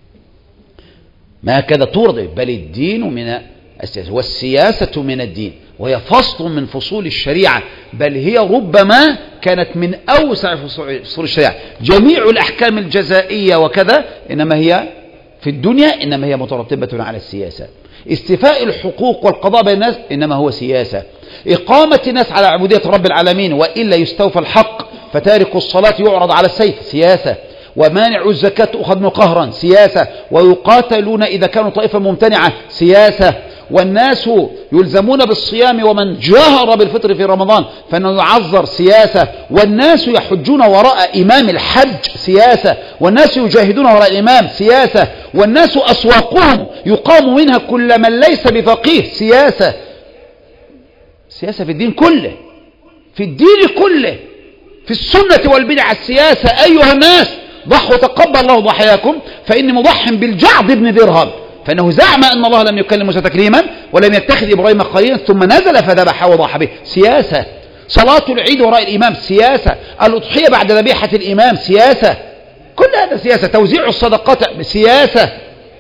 Speaker 1: ما هكذا تورد، بل الدين من السياسة والسياسة من الدين، وهي فصل من فصول الشريعة، بل هي ربما كانت من أوسع فصول الشريعة. جميع الأحكام الجزائية وكذا إنما هي في الدنيا إنما هي مترتبة على السياسة. استيفاء الحقوق والقضاء بين الناس إنما هو سياسة. إقامة الناس على عبودية رب العالمين وإلا يستوفى الحق فتارك الصلاة يعرض على السيف، سياسة. ومانع الزكاة تؤخذ منه قهرا، سياسة. ويقاتلون إذا كانوا طائفة ممتنعة، سياسة. والناس يلزمون بالصيام ومن جهر بالفطر في رمضان فإنه يعذر، سياسة. والناس يحجون وراء إمام الحج، سياسة. والناس يجاهدون وراء الإمام، سياسة. والناس أسواقهم يقام منها كل من ليس بفقيه، سياسة. سياسة في الدين كله، في الدين كله، في السنة والبدع السياسة. أيها الناس ضحوا تقبل الله ضحاياكم فإني مضح بالجعد بن درهم، فإنه زعم أن الله لم يكلم موسى تكريما ولم يتخذ إبراهيم خليلا ثم نزل فذبح وضحى به، سياسة. صلاة العيد وراء الإمام، سياسة. الأضحية بعد ذبيحة الإمام، سياسة. كل هذا سياسة. توزيع الصدقات، سياسة.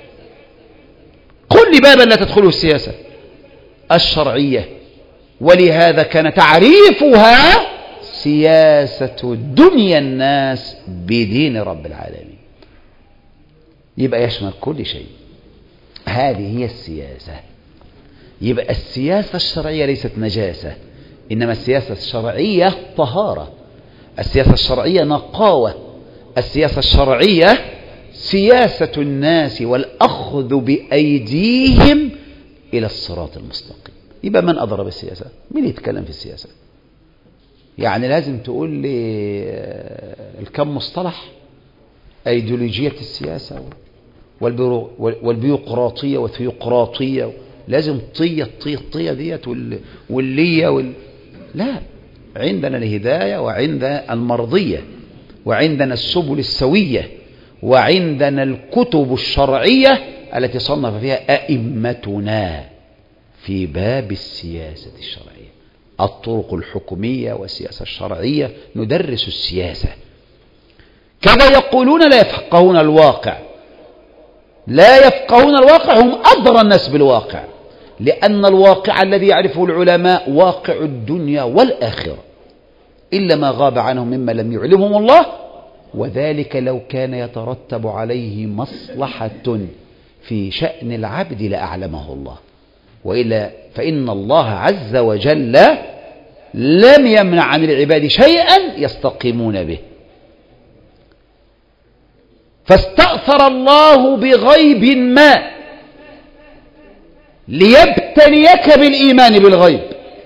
Speaker 1: قل لي بابا لا تدخله السياسة الشرعية. ولهذا كان تعريفها سياسة دنيا الناس بدين رب العالمين، يبقى يشمل كل شيء. هذه هي السياسة. يبقى السياسة الشرعية ليست نجاسة، إنما السياسة الشرعية طهارة، السياسة الشرعية نقاوة، السياسة الشرعية سياسة الناس والأخذ بأيديهم إلى الصراط المستقيم. يبقى من أضرب السياسة؟ مين يتكلم في السياسة؟ يعني لازم تقول لي الكم مصطلح، أيديولوجية السياسة والبيوقراطية والثيوقراطية، لازم طية الطية الطية ديت واللية وال... لا، عندنا الهداية وعندنا المرضية وعندنا السبل السوية وعندنا الكتب الشرعية التي صنف فيها أئمتنا في باب السياسة الشرعية. الطرق الحكومية والسياسة الشرعية ندرس السياسة. كما يقولون لا يفقهون الواقع، لا يفقهون الواقع، هم أدرى الناس بالواقع، لأن الواقع الذي يعرفه العلماء واقع الدنيا والآخرة إلا ما غاب عنهم مما لم يعلمهم الله، وذلك لو كان يترتب عليه مصلحة في شأن العبد لأعلمه الله، وإلا فإن الله عز وجل لم يمنع عن العباد شيئا يستقيمون به. فاستأثر الله بغيب ما ليبتليك بالإيمان بالغيب،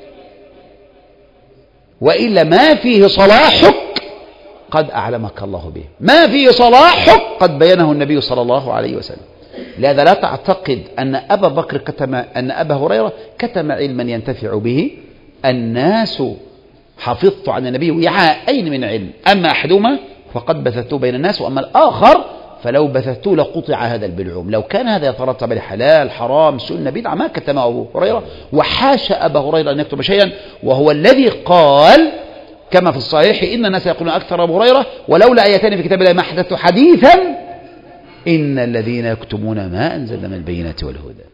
Speaker 1: وإلا ما فيه صلاحك قد أعلمك الله به، ما فيه صلاحك قد بينه النبي صلى الله عليه وسلم. لهذا لا تعتقد أن أبا بكر كتم، أن أبا هريرة كتم علما ينتفع به. الناس حفظت عن النبي وعاءين من علم، أما أحدهما فقد بثته بين الناس، وأما الآخر فلو بثته لقطع هذا البلعوم. لو كان هذا يترتب على حلال حرام سنة بدعة ما كتمه أبو هريرة، وحاش أبا هريرة أن يكتب شيئا، وهو الذي قال كما في الصحيح إن الناس يقولون أكثر أبو هريرة ولولا آيتان في كتاب الله ما حدثت حديثا إن الذين يكتمون ما أنزلنا من البينات والهدى.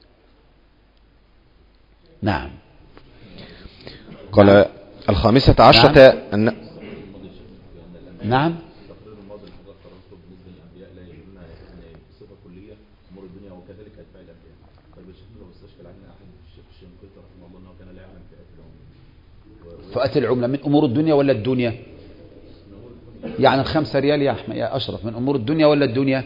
Speaker 1: نعم.
Speaker 2: قال نعم. الخامسة عشرة
Speaker 1: نعم.
Speaker 2: أن
Speaker 1: نعم فئات العملة من أمور الدنيا ولا الدنيا؟ يعني الخمسة ريال يا أحمد يا أشرف من أمور الدنيا ولا الدنيا؟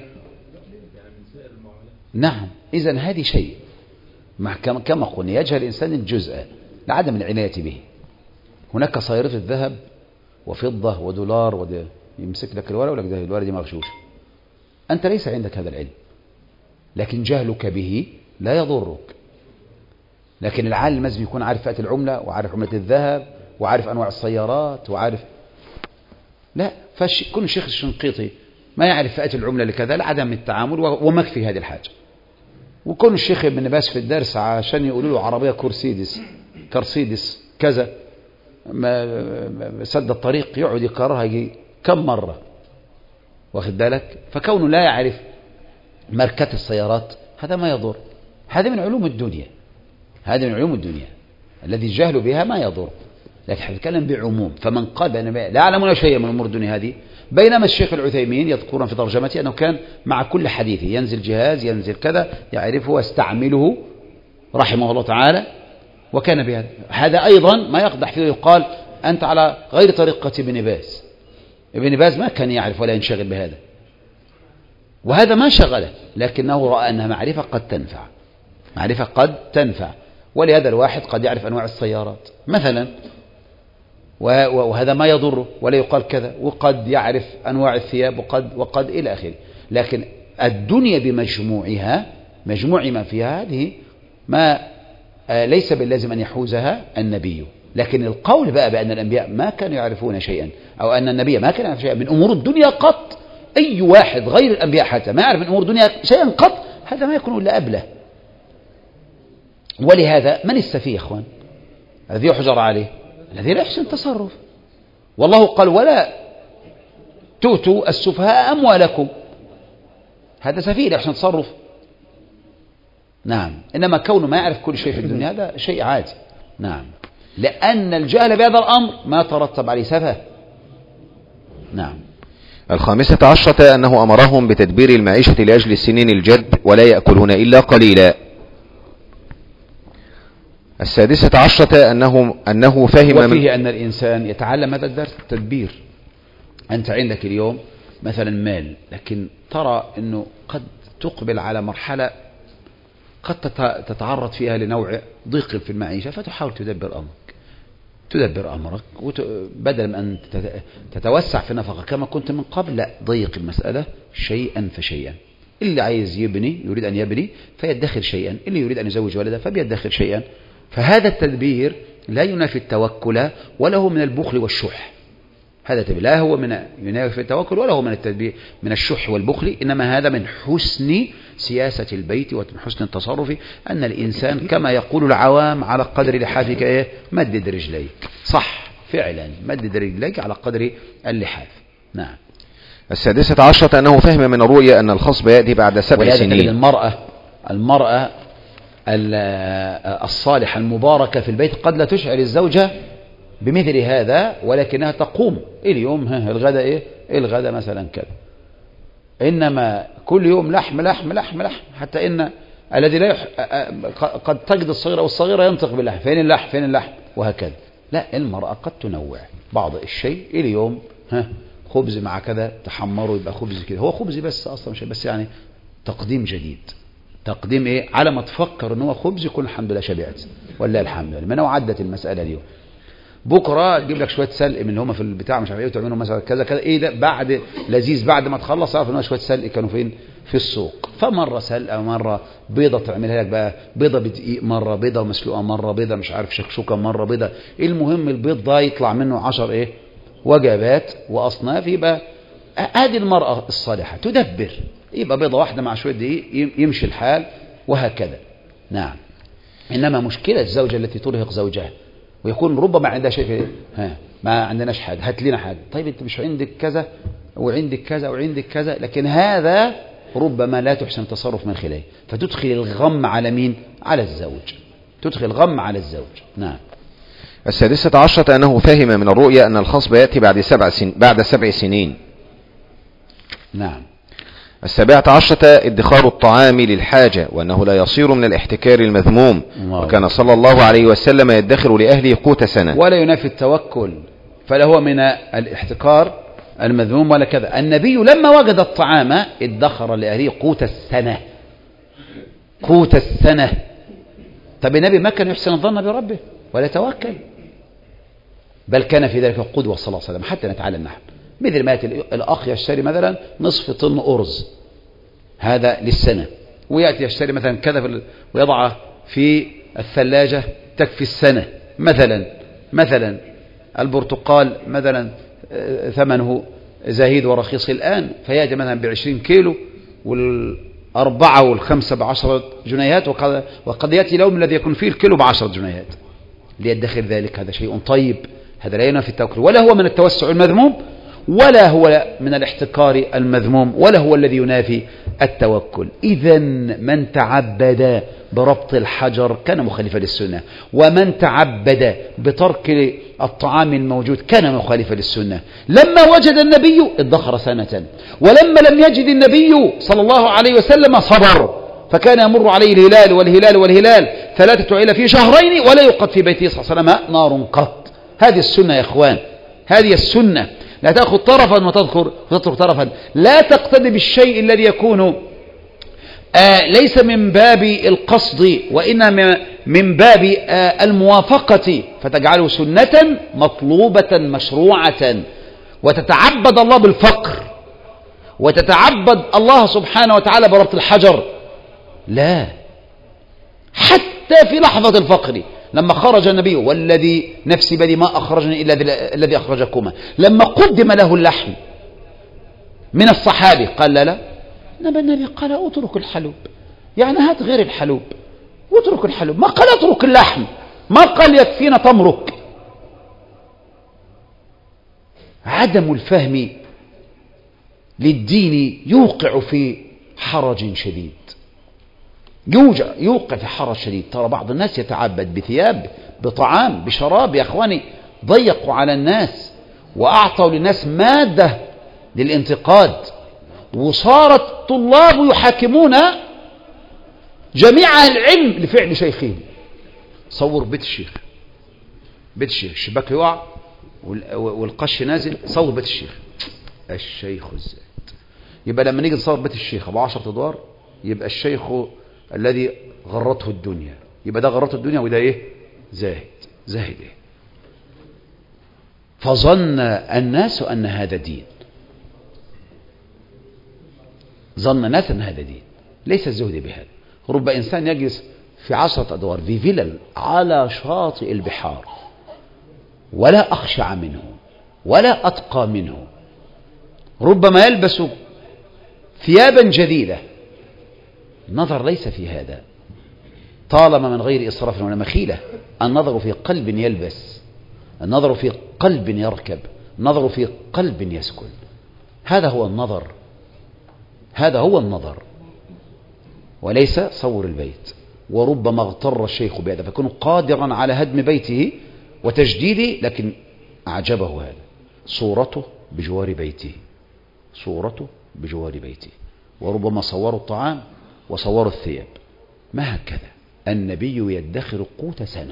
Speaker 1: نعم. إذن هذه شيء كما قلنا يجهل الإنسان الجزء لعدم العناية به. هناك صيرفة الذهب وفضة ودولار ودي. يمسك لك الورق ولا ده الورق دي مغشوش، أنت ليس عندك هذا العلم، لكن جهلك به لا يضرك. لكن العالم لازم يكون عارف فئة العملة وعارف عملة الذهب وعارف أنواع السيارات وعارف. لا، فكل شيخ الشنقيطي ما يعرف فئة العملة لكذا لعدم التعامل ومكفي هذه الحاجة. وكون الشيخ ابن باز في الدرس عشان يقولوا له عربية كورسيدس كرسيدس كذا، ما سد الطريق، يقعد يكررها يجي كم مرة، واخد بالك؟ فكونه لا يعرف ماركات السيارات هذا ما يضر، هذا من علوم الدنيا، هذا من علوم الدنيا الذي الجهل بها ما يضر، لكن نتكلم بعموم. فمن قال بأن لا يعلمون شيئا من أمور الدنيا هذه، بينما الشيخ العثيمين يذكرون في ترجمته أنه كان مع كل حديث ينزل جهاز ينزل كذا يعرفه ويستعمله رحمه الله تعالى، وكان بهذا. هذا أيضا ما يقدح فيه يقال أنت على غير طريقة ابن باز. ابن باز ما كان يعرف ولا ينشغل بهذا، وهذا ما شغله، لكنه رأى أنها معرفة قد تنفع، معرفة قد تنفع. ولهذا الواحد قد يعرف أنواع السيارات مثلا، وهذا ما يضره ولا يقال كذا، وقد يعرف أنواع الثياب وقد وقد إلى آخره. لكن الدنيا بمجموعها، مجموع ما فيها، هذه ما ليس باللازم أن يحوزها النبي. لكن القول بقى بأن الأنبياء ما كانوا يعرفون شيئا، أو أن النبي ما كان يعرف شيئا من أمور الدنيا قط، أي واحد غير الأنبياء حتى ما يعرف من أمور الدنيا شيئا قط، هذا ما يكون إلا أبله. ولهذا من السفيه يا أخوان الذي يحجر عليه؟ الذي لا يحسن التصرف. والله قال ولا تؤتوا السفهاء أموالكم، هذا سفيه لا يحسن التصرف. نعم. إنما كونه ما يعرف كل شيء في الدنيا هذا شيء عادي. نعم. لأن الجهل بهذا الأمر ما ترتب عليه سفه. نعم.
Speaker 2: الخامسة عشرة أنه أمرهم بتدبير المعيشة لأجل السنين الجد ولا يأكلون إلا قليلا. السادسة عشرة أنه, أنه فهم
Speaker 1: وفيه أن الإنسان يتعلم هذا الدرس التدبير. أنت عندك اليوم مثلا مال، لكن ترى أنه قد تقبل على مرحلة قد تتعرض فيها لنوع ضيق في المعيشة، فتحاول تدبر أمرك، تدبر أمرك بدل من أن تتوسع في النفقة كما كنت من قبل، لا، ضيق المسألة شيئا فشيئا. اللي عايز يبني يريد أن يبني فيدخر شيئا، اللي يريد أن يزوج ولده فبيدخر شيئا. فهذا التدبير لا ينافي التوكل ولا هو من البخل والشح. هذا التدبير لا هو من ينافي التوكل ولا هو من التدبير من الشح والبخل، إنما هذا من حسن سياسة البيت ومن حسن التصرف. أن الإنسان كما يقول العوام على قدر لحافك إيه؟ مدد رجليك. صح فعلا، مدد رجليك على قدر اللحاف. نعم.
Speaker 2: السادسة عشرة أنه فهم من الرؤيا أن الخصب يأتي بعد سبع سنين.
Speaker 1: المرأة المرأة الصالحة المباركة في البيت قد لا تشعر الزوجة بمثل هذا، ولكنها تقوم اليوم ها الغداء إيه الغداء مثلا كذا، إنما كل يوم لحم لحم لحم لحم، حتى إن الذي لا يح... قد تجد الصغيرة والصغيرة ينطق باللحم، فين اللحم فين اللحم وهكذا. لا، المرأة قد تنوع بعض الشيء، اليوم ها خبز مع كذا تحمره يبقى خبز كده، هو خبز بس أصلا مش بس، يعني تقديم جديد، تقديم إيه على ما تفكر إن هو خبز يكون الحمد لله شبعت ولا الحمد لله. من وعدت المسألة اليوم، بكره تجيب لك شويه سلق من اللي هم في البتاع مش عارف ايه وتعملوا مثلا كذا كذا، ايه ده بعد لذيذ، بعد ما تخلص عارف ان هو شويه سلق كانوا فين في السوق. فمره سلقه، مره بيضه تعملها لك بقى بيضه بدقيق، مره بيضه مسلوقه، مره بيضه مش عارف شكشوكه، مره بيضه. المهم البيض ده يطلع منه عشر ايه وجبات واصناف. يبقى هذه المراه الصالحه تدبر، يبقى بيضه واحده مع شويه دقيق يمشي الحال وهكذا. نعم. انما مشكله الزوجه التي ترهق زوجها ويكون ربما عندها شيء في ها ما عندناش حاجة، هات لنا حاجة. طيب انت مش عندك كذا وعندك كذا وعندك كذا، لكن هذا ربما لا تحسن التصرف من خلاله، فتدخل الغم على مين؟ على الزوج، تدخل الغم على الزوج. نعم.
Speaker 2: السادسة عشرة أنه فهم من الرؤيا أن الخصب يأتي بعد سبع سن... بعد سبع سنين.
Speaker 1: نعم.
Speaker 2: السابعة عشرة ادخار الطعام للحاجة، وأنه لا يصير من الاحتكار المذموم، وكان صلى الله عليه وسلم يدخر لأهله قوت سنة.
Speaker 1: ولا ينافي التوكل، فلا هو من الاحتكار المذموم ولا كذا. النبي لما وجد الطعام ادخر لأهله قوت السنة، قوت السنة. طب النبي ما كان يحسن الظن بربه ولا يتوكل، بل كان في ذلك قدوة صلى الله عليه وسلم حتى نتعلم نحن. مثل ما يأتي الأخ يشتري مثلا نصف طن أرز هذا للسنة، ويأتي يشتري مثلا كذا ويضعه في الثلاجة تكفي السنة مثلا. مثلا البرتقال مثلا ثمنه زهيد ورخيص الآن، فيأتي مثلا بعشرين كيلو، والأربعة والخمسة بعشرة جنيهات، وقد يأتي اليوم الذي يكون فيه الكيلو بعشرة جنيهات. ليدخر ذلك، هذا شيء طيب، هذا لا ينافي التوكل، ولا هو من التوسع المذموم، ولا هو من الاحتكار المذموم، ولا هو الذي ينافي التوكل. إذا من تعبد بربط الحجر كان مخالفا للسنة، ومن تعبد بترك الطعام الموجود كان مخالفا للسنة. لما وجد النبي ادخر سنة، ولما لم يجد النبي صلى الله عليه وسلم صبر، فكان يمر عليه الهلال والهلال والهلال ثلاثة عيلة في شهرين ولا يوقد في بيته صلى الله عليه وسلم نار قط. هذه السنة يا إخوان، هذه السنة. لا تأخذ طرفا وتذكر وتترك طرفا، لا تقتدي بالشيء الذي يكون آه ليس من باب القصد، وإنما من باب آه الموافقة، فتجعله سنة مطلوبة مشروعة، وتتعبد الله بالفقر، وتتعبد الله سبحانه وتعالى بربط الحجر. لا، حتى في لحظة الفقر لما خرج النبي والذي نفسي بيدي ما أخرجني إلا الذي أخرجكما، لما قدم له اللحم من الصحابي قال لا لا، نبى النبي قال اترك الحلوب، يعني هات غير الحلوب واترك الحلوب، ما قال اترك اللحم، ما قال يكفينا تمرك. عدم الفهم للدين يوقع في حرج شديد، يوقع في حرج شديد. ترى بعض الناس يتعبد بثياب، بطعام، بشراب. يا أخواني، ضيقوا على الناس وأعطوا للناس مادة للانتقاد، وصارت الطلاب يحاكمون جميع أهل العلم لفعل شيخهم. صور بيت الشيخ، بيت الشيخ الشباك يقع والقش نازل، صور بيت الشيخ، الشيخ الزاد. يبقى لما نيجي نصور بيت الشيخ ابو عشرة ادوار، يبقى الشيخ الذي غرته الدنيا، يبقى ده غرته الدنيا وده ايه؟ زاهد. زاهد ايه؟ فظن الناس ان هذا دين، ظن الناس ان هذا دين. ليس الزهد بهذا. رب انسان يجلس في عشرة ادوار في فيلل على شاطئ البحار، ولا اخشع منه ولا اتقى منه، ربما يلبس ثيابا جديدة. النظر ليس في هذا، طالما من غير إسراف ولا مخيلة. النظر في قلب يلبس، النظر في قلب يركب، النظر في قلب يسكن. هذا هو النظر، هذا هو النظر، وليس صور البيت. وربما اغتر الشيخ بهذا فيكون قادرا على هدم بيته وتجديده، لكن أعجبه هذا، صورته بجوار بيته، صورته بجوار بيته. وربما صوروا الطعام وصوروا الثياب. ما هكذا النبي يدخر قوت سنة،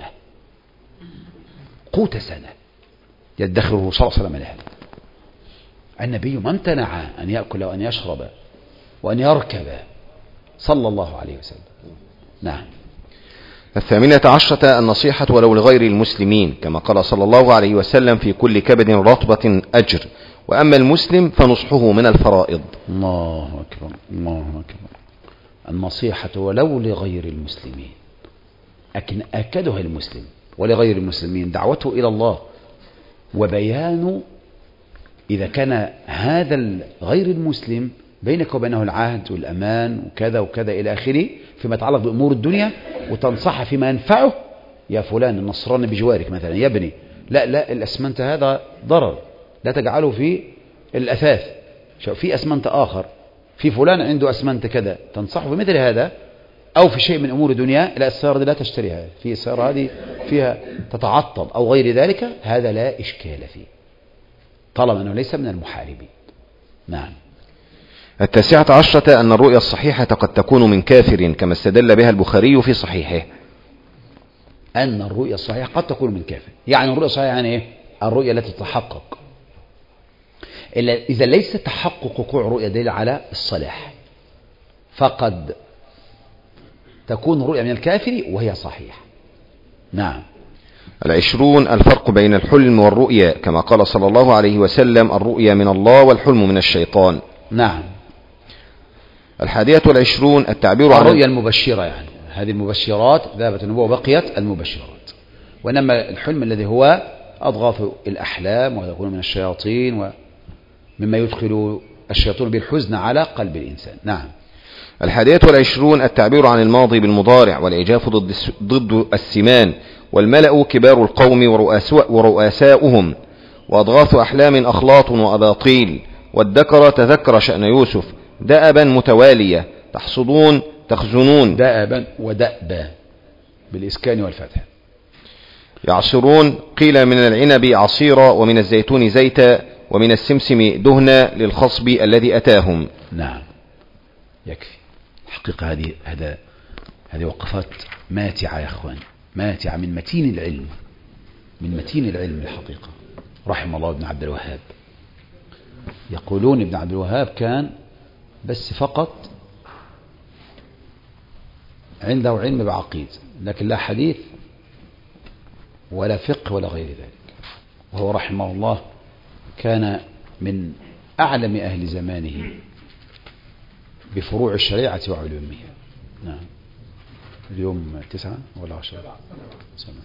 Speaker 1: قوت سنة يدخره صلى الله عليه وسلم لهذا. النبي ما امتنع أن يأكل وأن يشرب وأن يركب صلى الله عليه وسلم. نعم.
Speaker 2: الثامنة عشرة النصيحة ولو لغير المسلمين، كما قال صلى الله عليه وسلم في كل كبد رطبة أجر، وأما المسلم فنصحه من الفرائض.
Speaker 1: الله أكبر، الله أكبر. النصيحة ولو لغير المسلمين، لكن أكدها المسلم. ولغير المسلمين دعوته إلى الله، وبيان إذا كان هذا غير المسلم بينك وبينه العهد والأمان وكذا وكذا إلى آخره فيما يتعلق بأمور الدنيا، وتنصحه فيما ينفعه. يا فلان النصراني بجوارك مثلا، يا ابني لا لا الأسمنت هذا ضرر، لا تجعله في الأثاث، في أسمنت آخر، في فلان عنده أسمنت كذا، تنصحه بمثل هذا. أو في شيء من أمور الدنيا، لا السيارة دي لا تشتريها، في السيارة هذه فيها تتعطل أو غير ذلك، هذا لا إشكال فيه طالما أنه ليس من المحاربين. نعم.
Speaker 2: التاسعة عشرة أن الرؤيا الصحيحة قد تكون من كافر، كما استدل بها البخاري في صحيحه.
Speaker 1: أن الرؤيا الصحيحة قد تكون من كافر، يعني الرؤيا الصحيحة يعني إيه؟ الرؤيا التي تتحقق. إذا ليس تحقق وقوع رؤيا دليل على الصلاح، فقد تكون رؤيا من الكافر وهي صحيحة. نعم.
Speaker 2: العشرون الفرق بين الحلم والرؤيا، كما قال صلى الله عليه وسلم الرؤيا من الله والحلم من الشيطان.
Speaker 1: نعم.
Speaker 2: الحادية والعشرون التعبير عن
Speaker 1: الرؤيا المبشرة، يعني هذه المبشرات ذهبت النبوة وبقيت المبشرات. وإنما الحلم الذي هو أضغاث الأحلام، ويكون من الشياطين ومما يدخل الشيطان بالحزن على قلب الإنسان. نعم.
Speaker 2: الحادية والعشرون التعبير عن الماضي بالمضارع، والإجاف ضد ضد السمان، والملأ كبار القوم ورؤساؤهم، وأضغاث أحلام أخلاط وأباطيل، والذكر تذكر شأن يوسف، دأبا متوالية، تحصدون تخزنون.
Speaker 1: دأبا ودأبا بالإسكان والفتح.
Speaker 2: يعصرون، قيل من العنب عصيرا، ومن الزيتون زيتا، ومن السمسم دهنا للخصب الذي أتاهم.
Speaker 1: نعم يكفي. حقيقة هذه هذا هذه وقفات ماتعة يا أخوان، ماتعة من متين العلم، من متين العلم الحقيقة. رحم الله ابن عبد الوهاب. يقولون ابن عبد الوهاب كان بس فقط عنده علم بعقيد، لكن لا حديث ولا فقه ولا غير ذلك. وهو رحمه الله كان من أعلم أهل زمانه بفروع الشريعة وعلومها. نعم. اليوم تسعة ولا عشرة؟ سنة.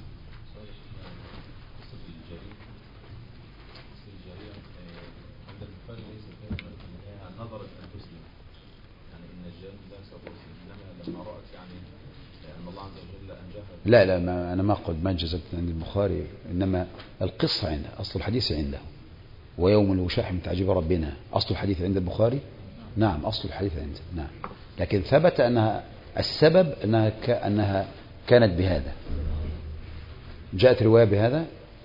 Speaker 1: لا لا ما أنا ما قلت ما جزت عند البخاري، إنما القصة عنده، أصل الحديث عنده. ويوم الوشاح من تعجيب ربنا أصل الحديث عند البخاري. نعم أصل الحديث عنده. نعم. لكن ثبت أنها السبب أنها كأنها كانت بهذا. جاءت رواية بهذا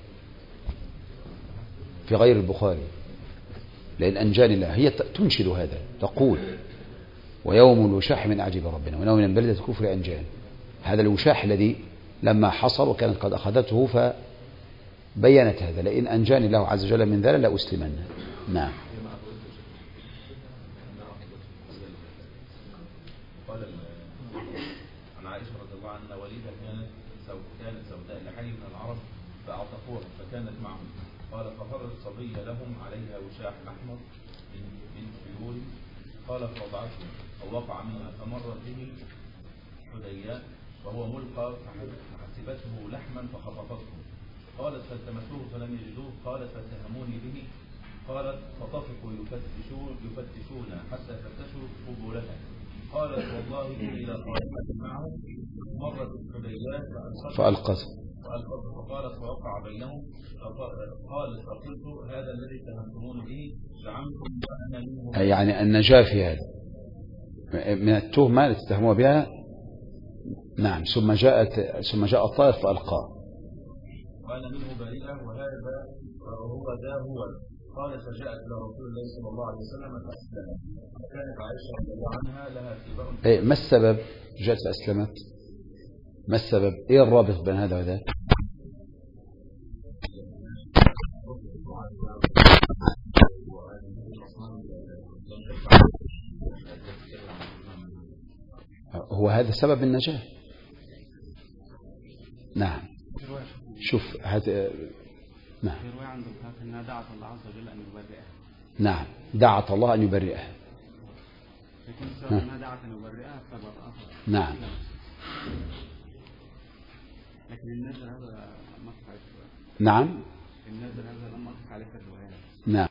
Speaker 1: في غير البخاري، لأن أنجاني الله هي تنشد هذا، تقول ويوم الوشاح من أعجب ربنا ونوم من بلدة الكفر أنجان. هذا الوشاح الذي لما حصل وكانت قد أخذته فبينت هذا، لئن أنجاني الله عز وجل من ذلك لأسلمن. نعم.
Speaker 4: قال عن عائشة رضي الله عنها وليدة كانت كانت سوداء لحي من العرب فأعتقوها فكانت معهم. قال ففرض الصبي لهم عليها وشاح أحمر من فيول. قال فوضعته أو وقع منها فمرت به حديان وهو ملقى فحسبته لحما فخطفته. قالت فالتمسوه فلم يجدوه. قالت فاتهموني به. قالت فطفقوا يفتشون يفتشون حتى فتشوا قبولها. قالت والله إني لقائمة معهم مرت الحديان
Speaker 1: فألقته
Speaker 4: فألقته فقالت فوقع بينهم. قالت فقلت هذا الذي اتهمتموني به زعمتم وأنا منه.
Speaker 1: يعني النجاة في هذا من التهمة التي تتهموا بها. نعم. ثم جاءت ثم جاء الطائر فألقاه.
Speaker 4: وأنا منه بريئة وهذا وهو ذا هو. قال فجاءت إلى رسول الله صلى الله عليه وسلم فأسلمت. وكانت عائشة رضي الله عنها لها كبار.
Speaker 1: إيه ما السبب جاءت فأسلمت؟ ما السبب؟ إيه الرابط بين هذا وذاك؟ هو هذا سبب النجاة. نعم. شوف هذا. نعم.
Speaker 5: في رواية عند البخاري أنها دعت الله عز وجل أن يبرئها.
Speaker 1: نعم دعت الله أن يبرئها.
Speaker 5: لكن السبب أنها دعت أن يبرئها سبب آخر.
Speaker 1: نعم.
Speaker 5: لكن النزل هذا ما قطع.
Speaker 1: نعم.
Speaker 5: النزل هذا لما قطع عليه الروايات.
Speaker 1: نعم.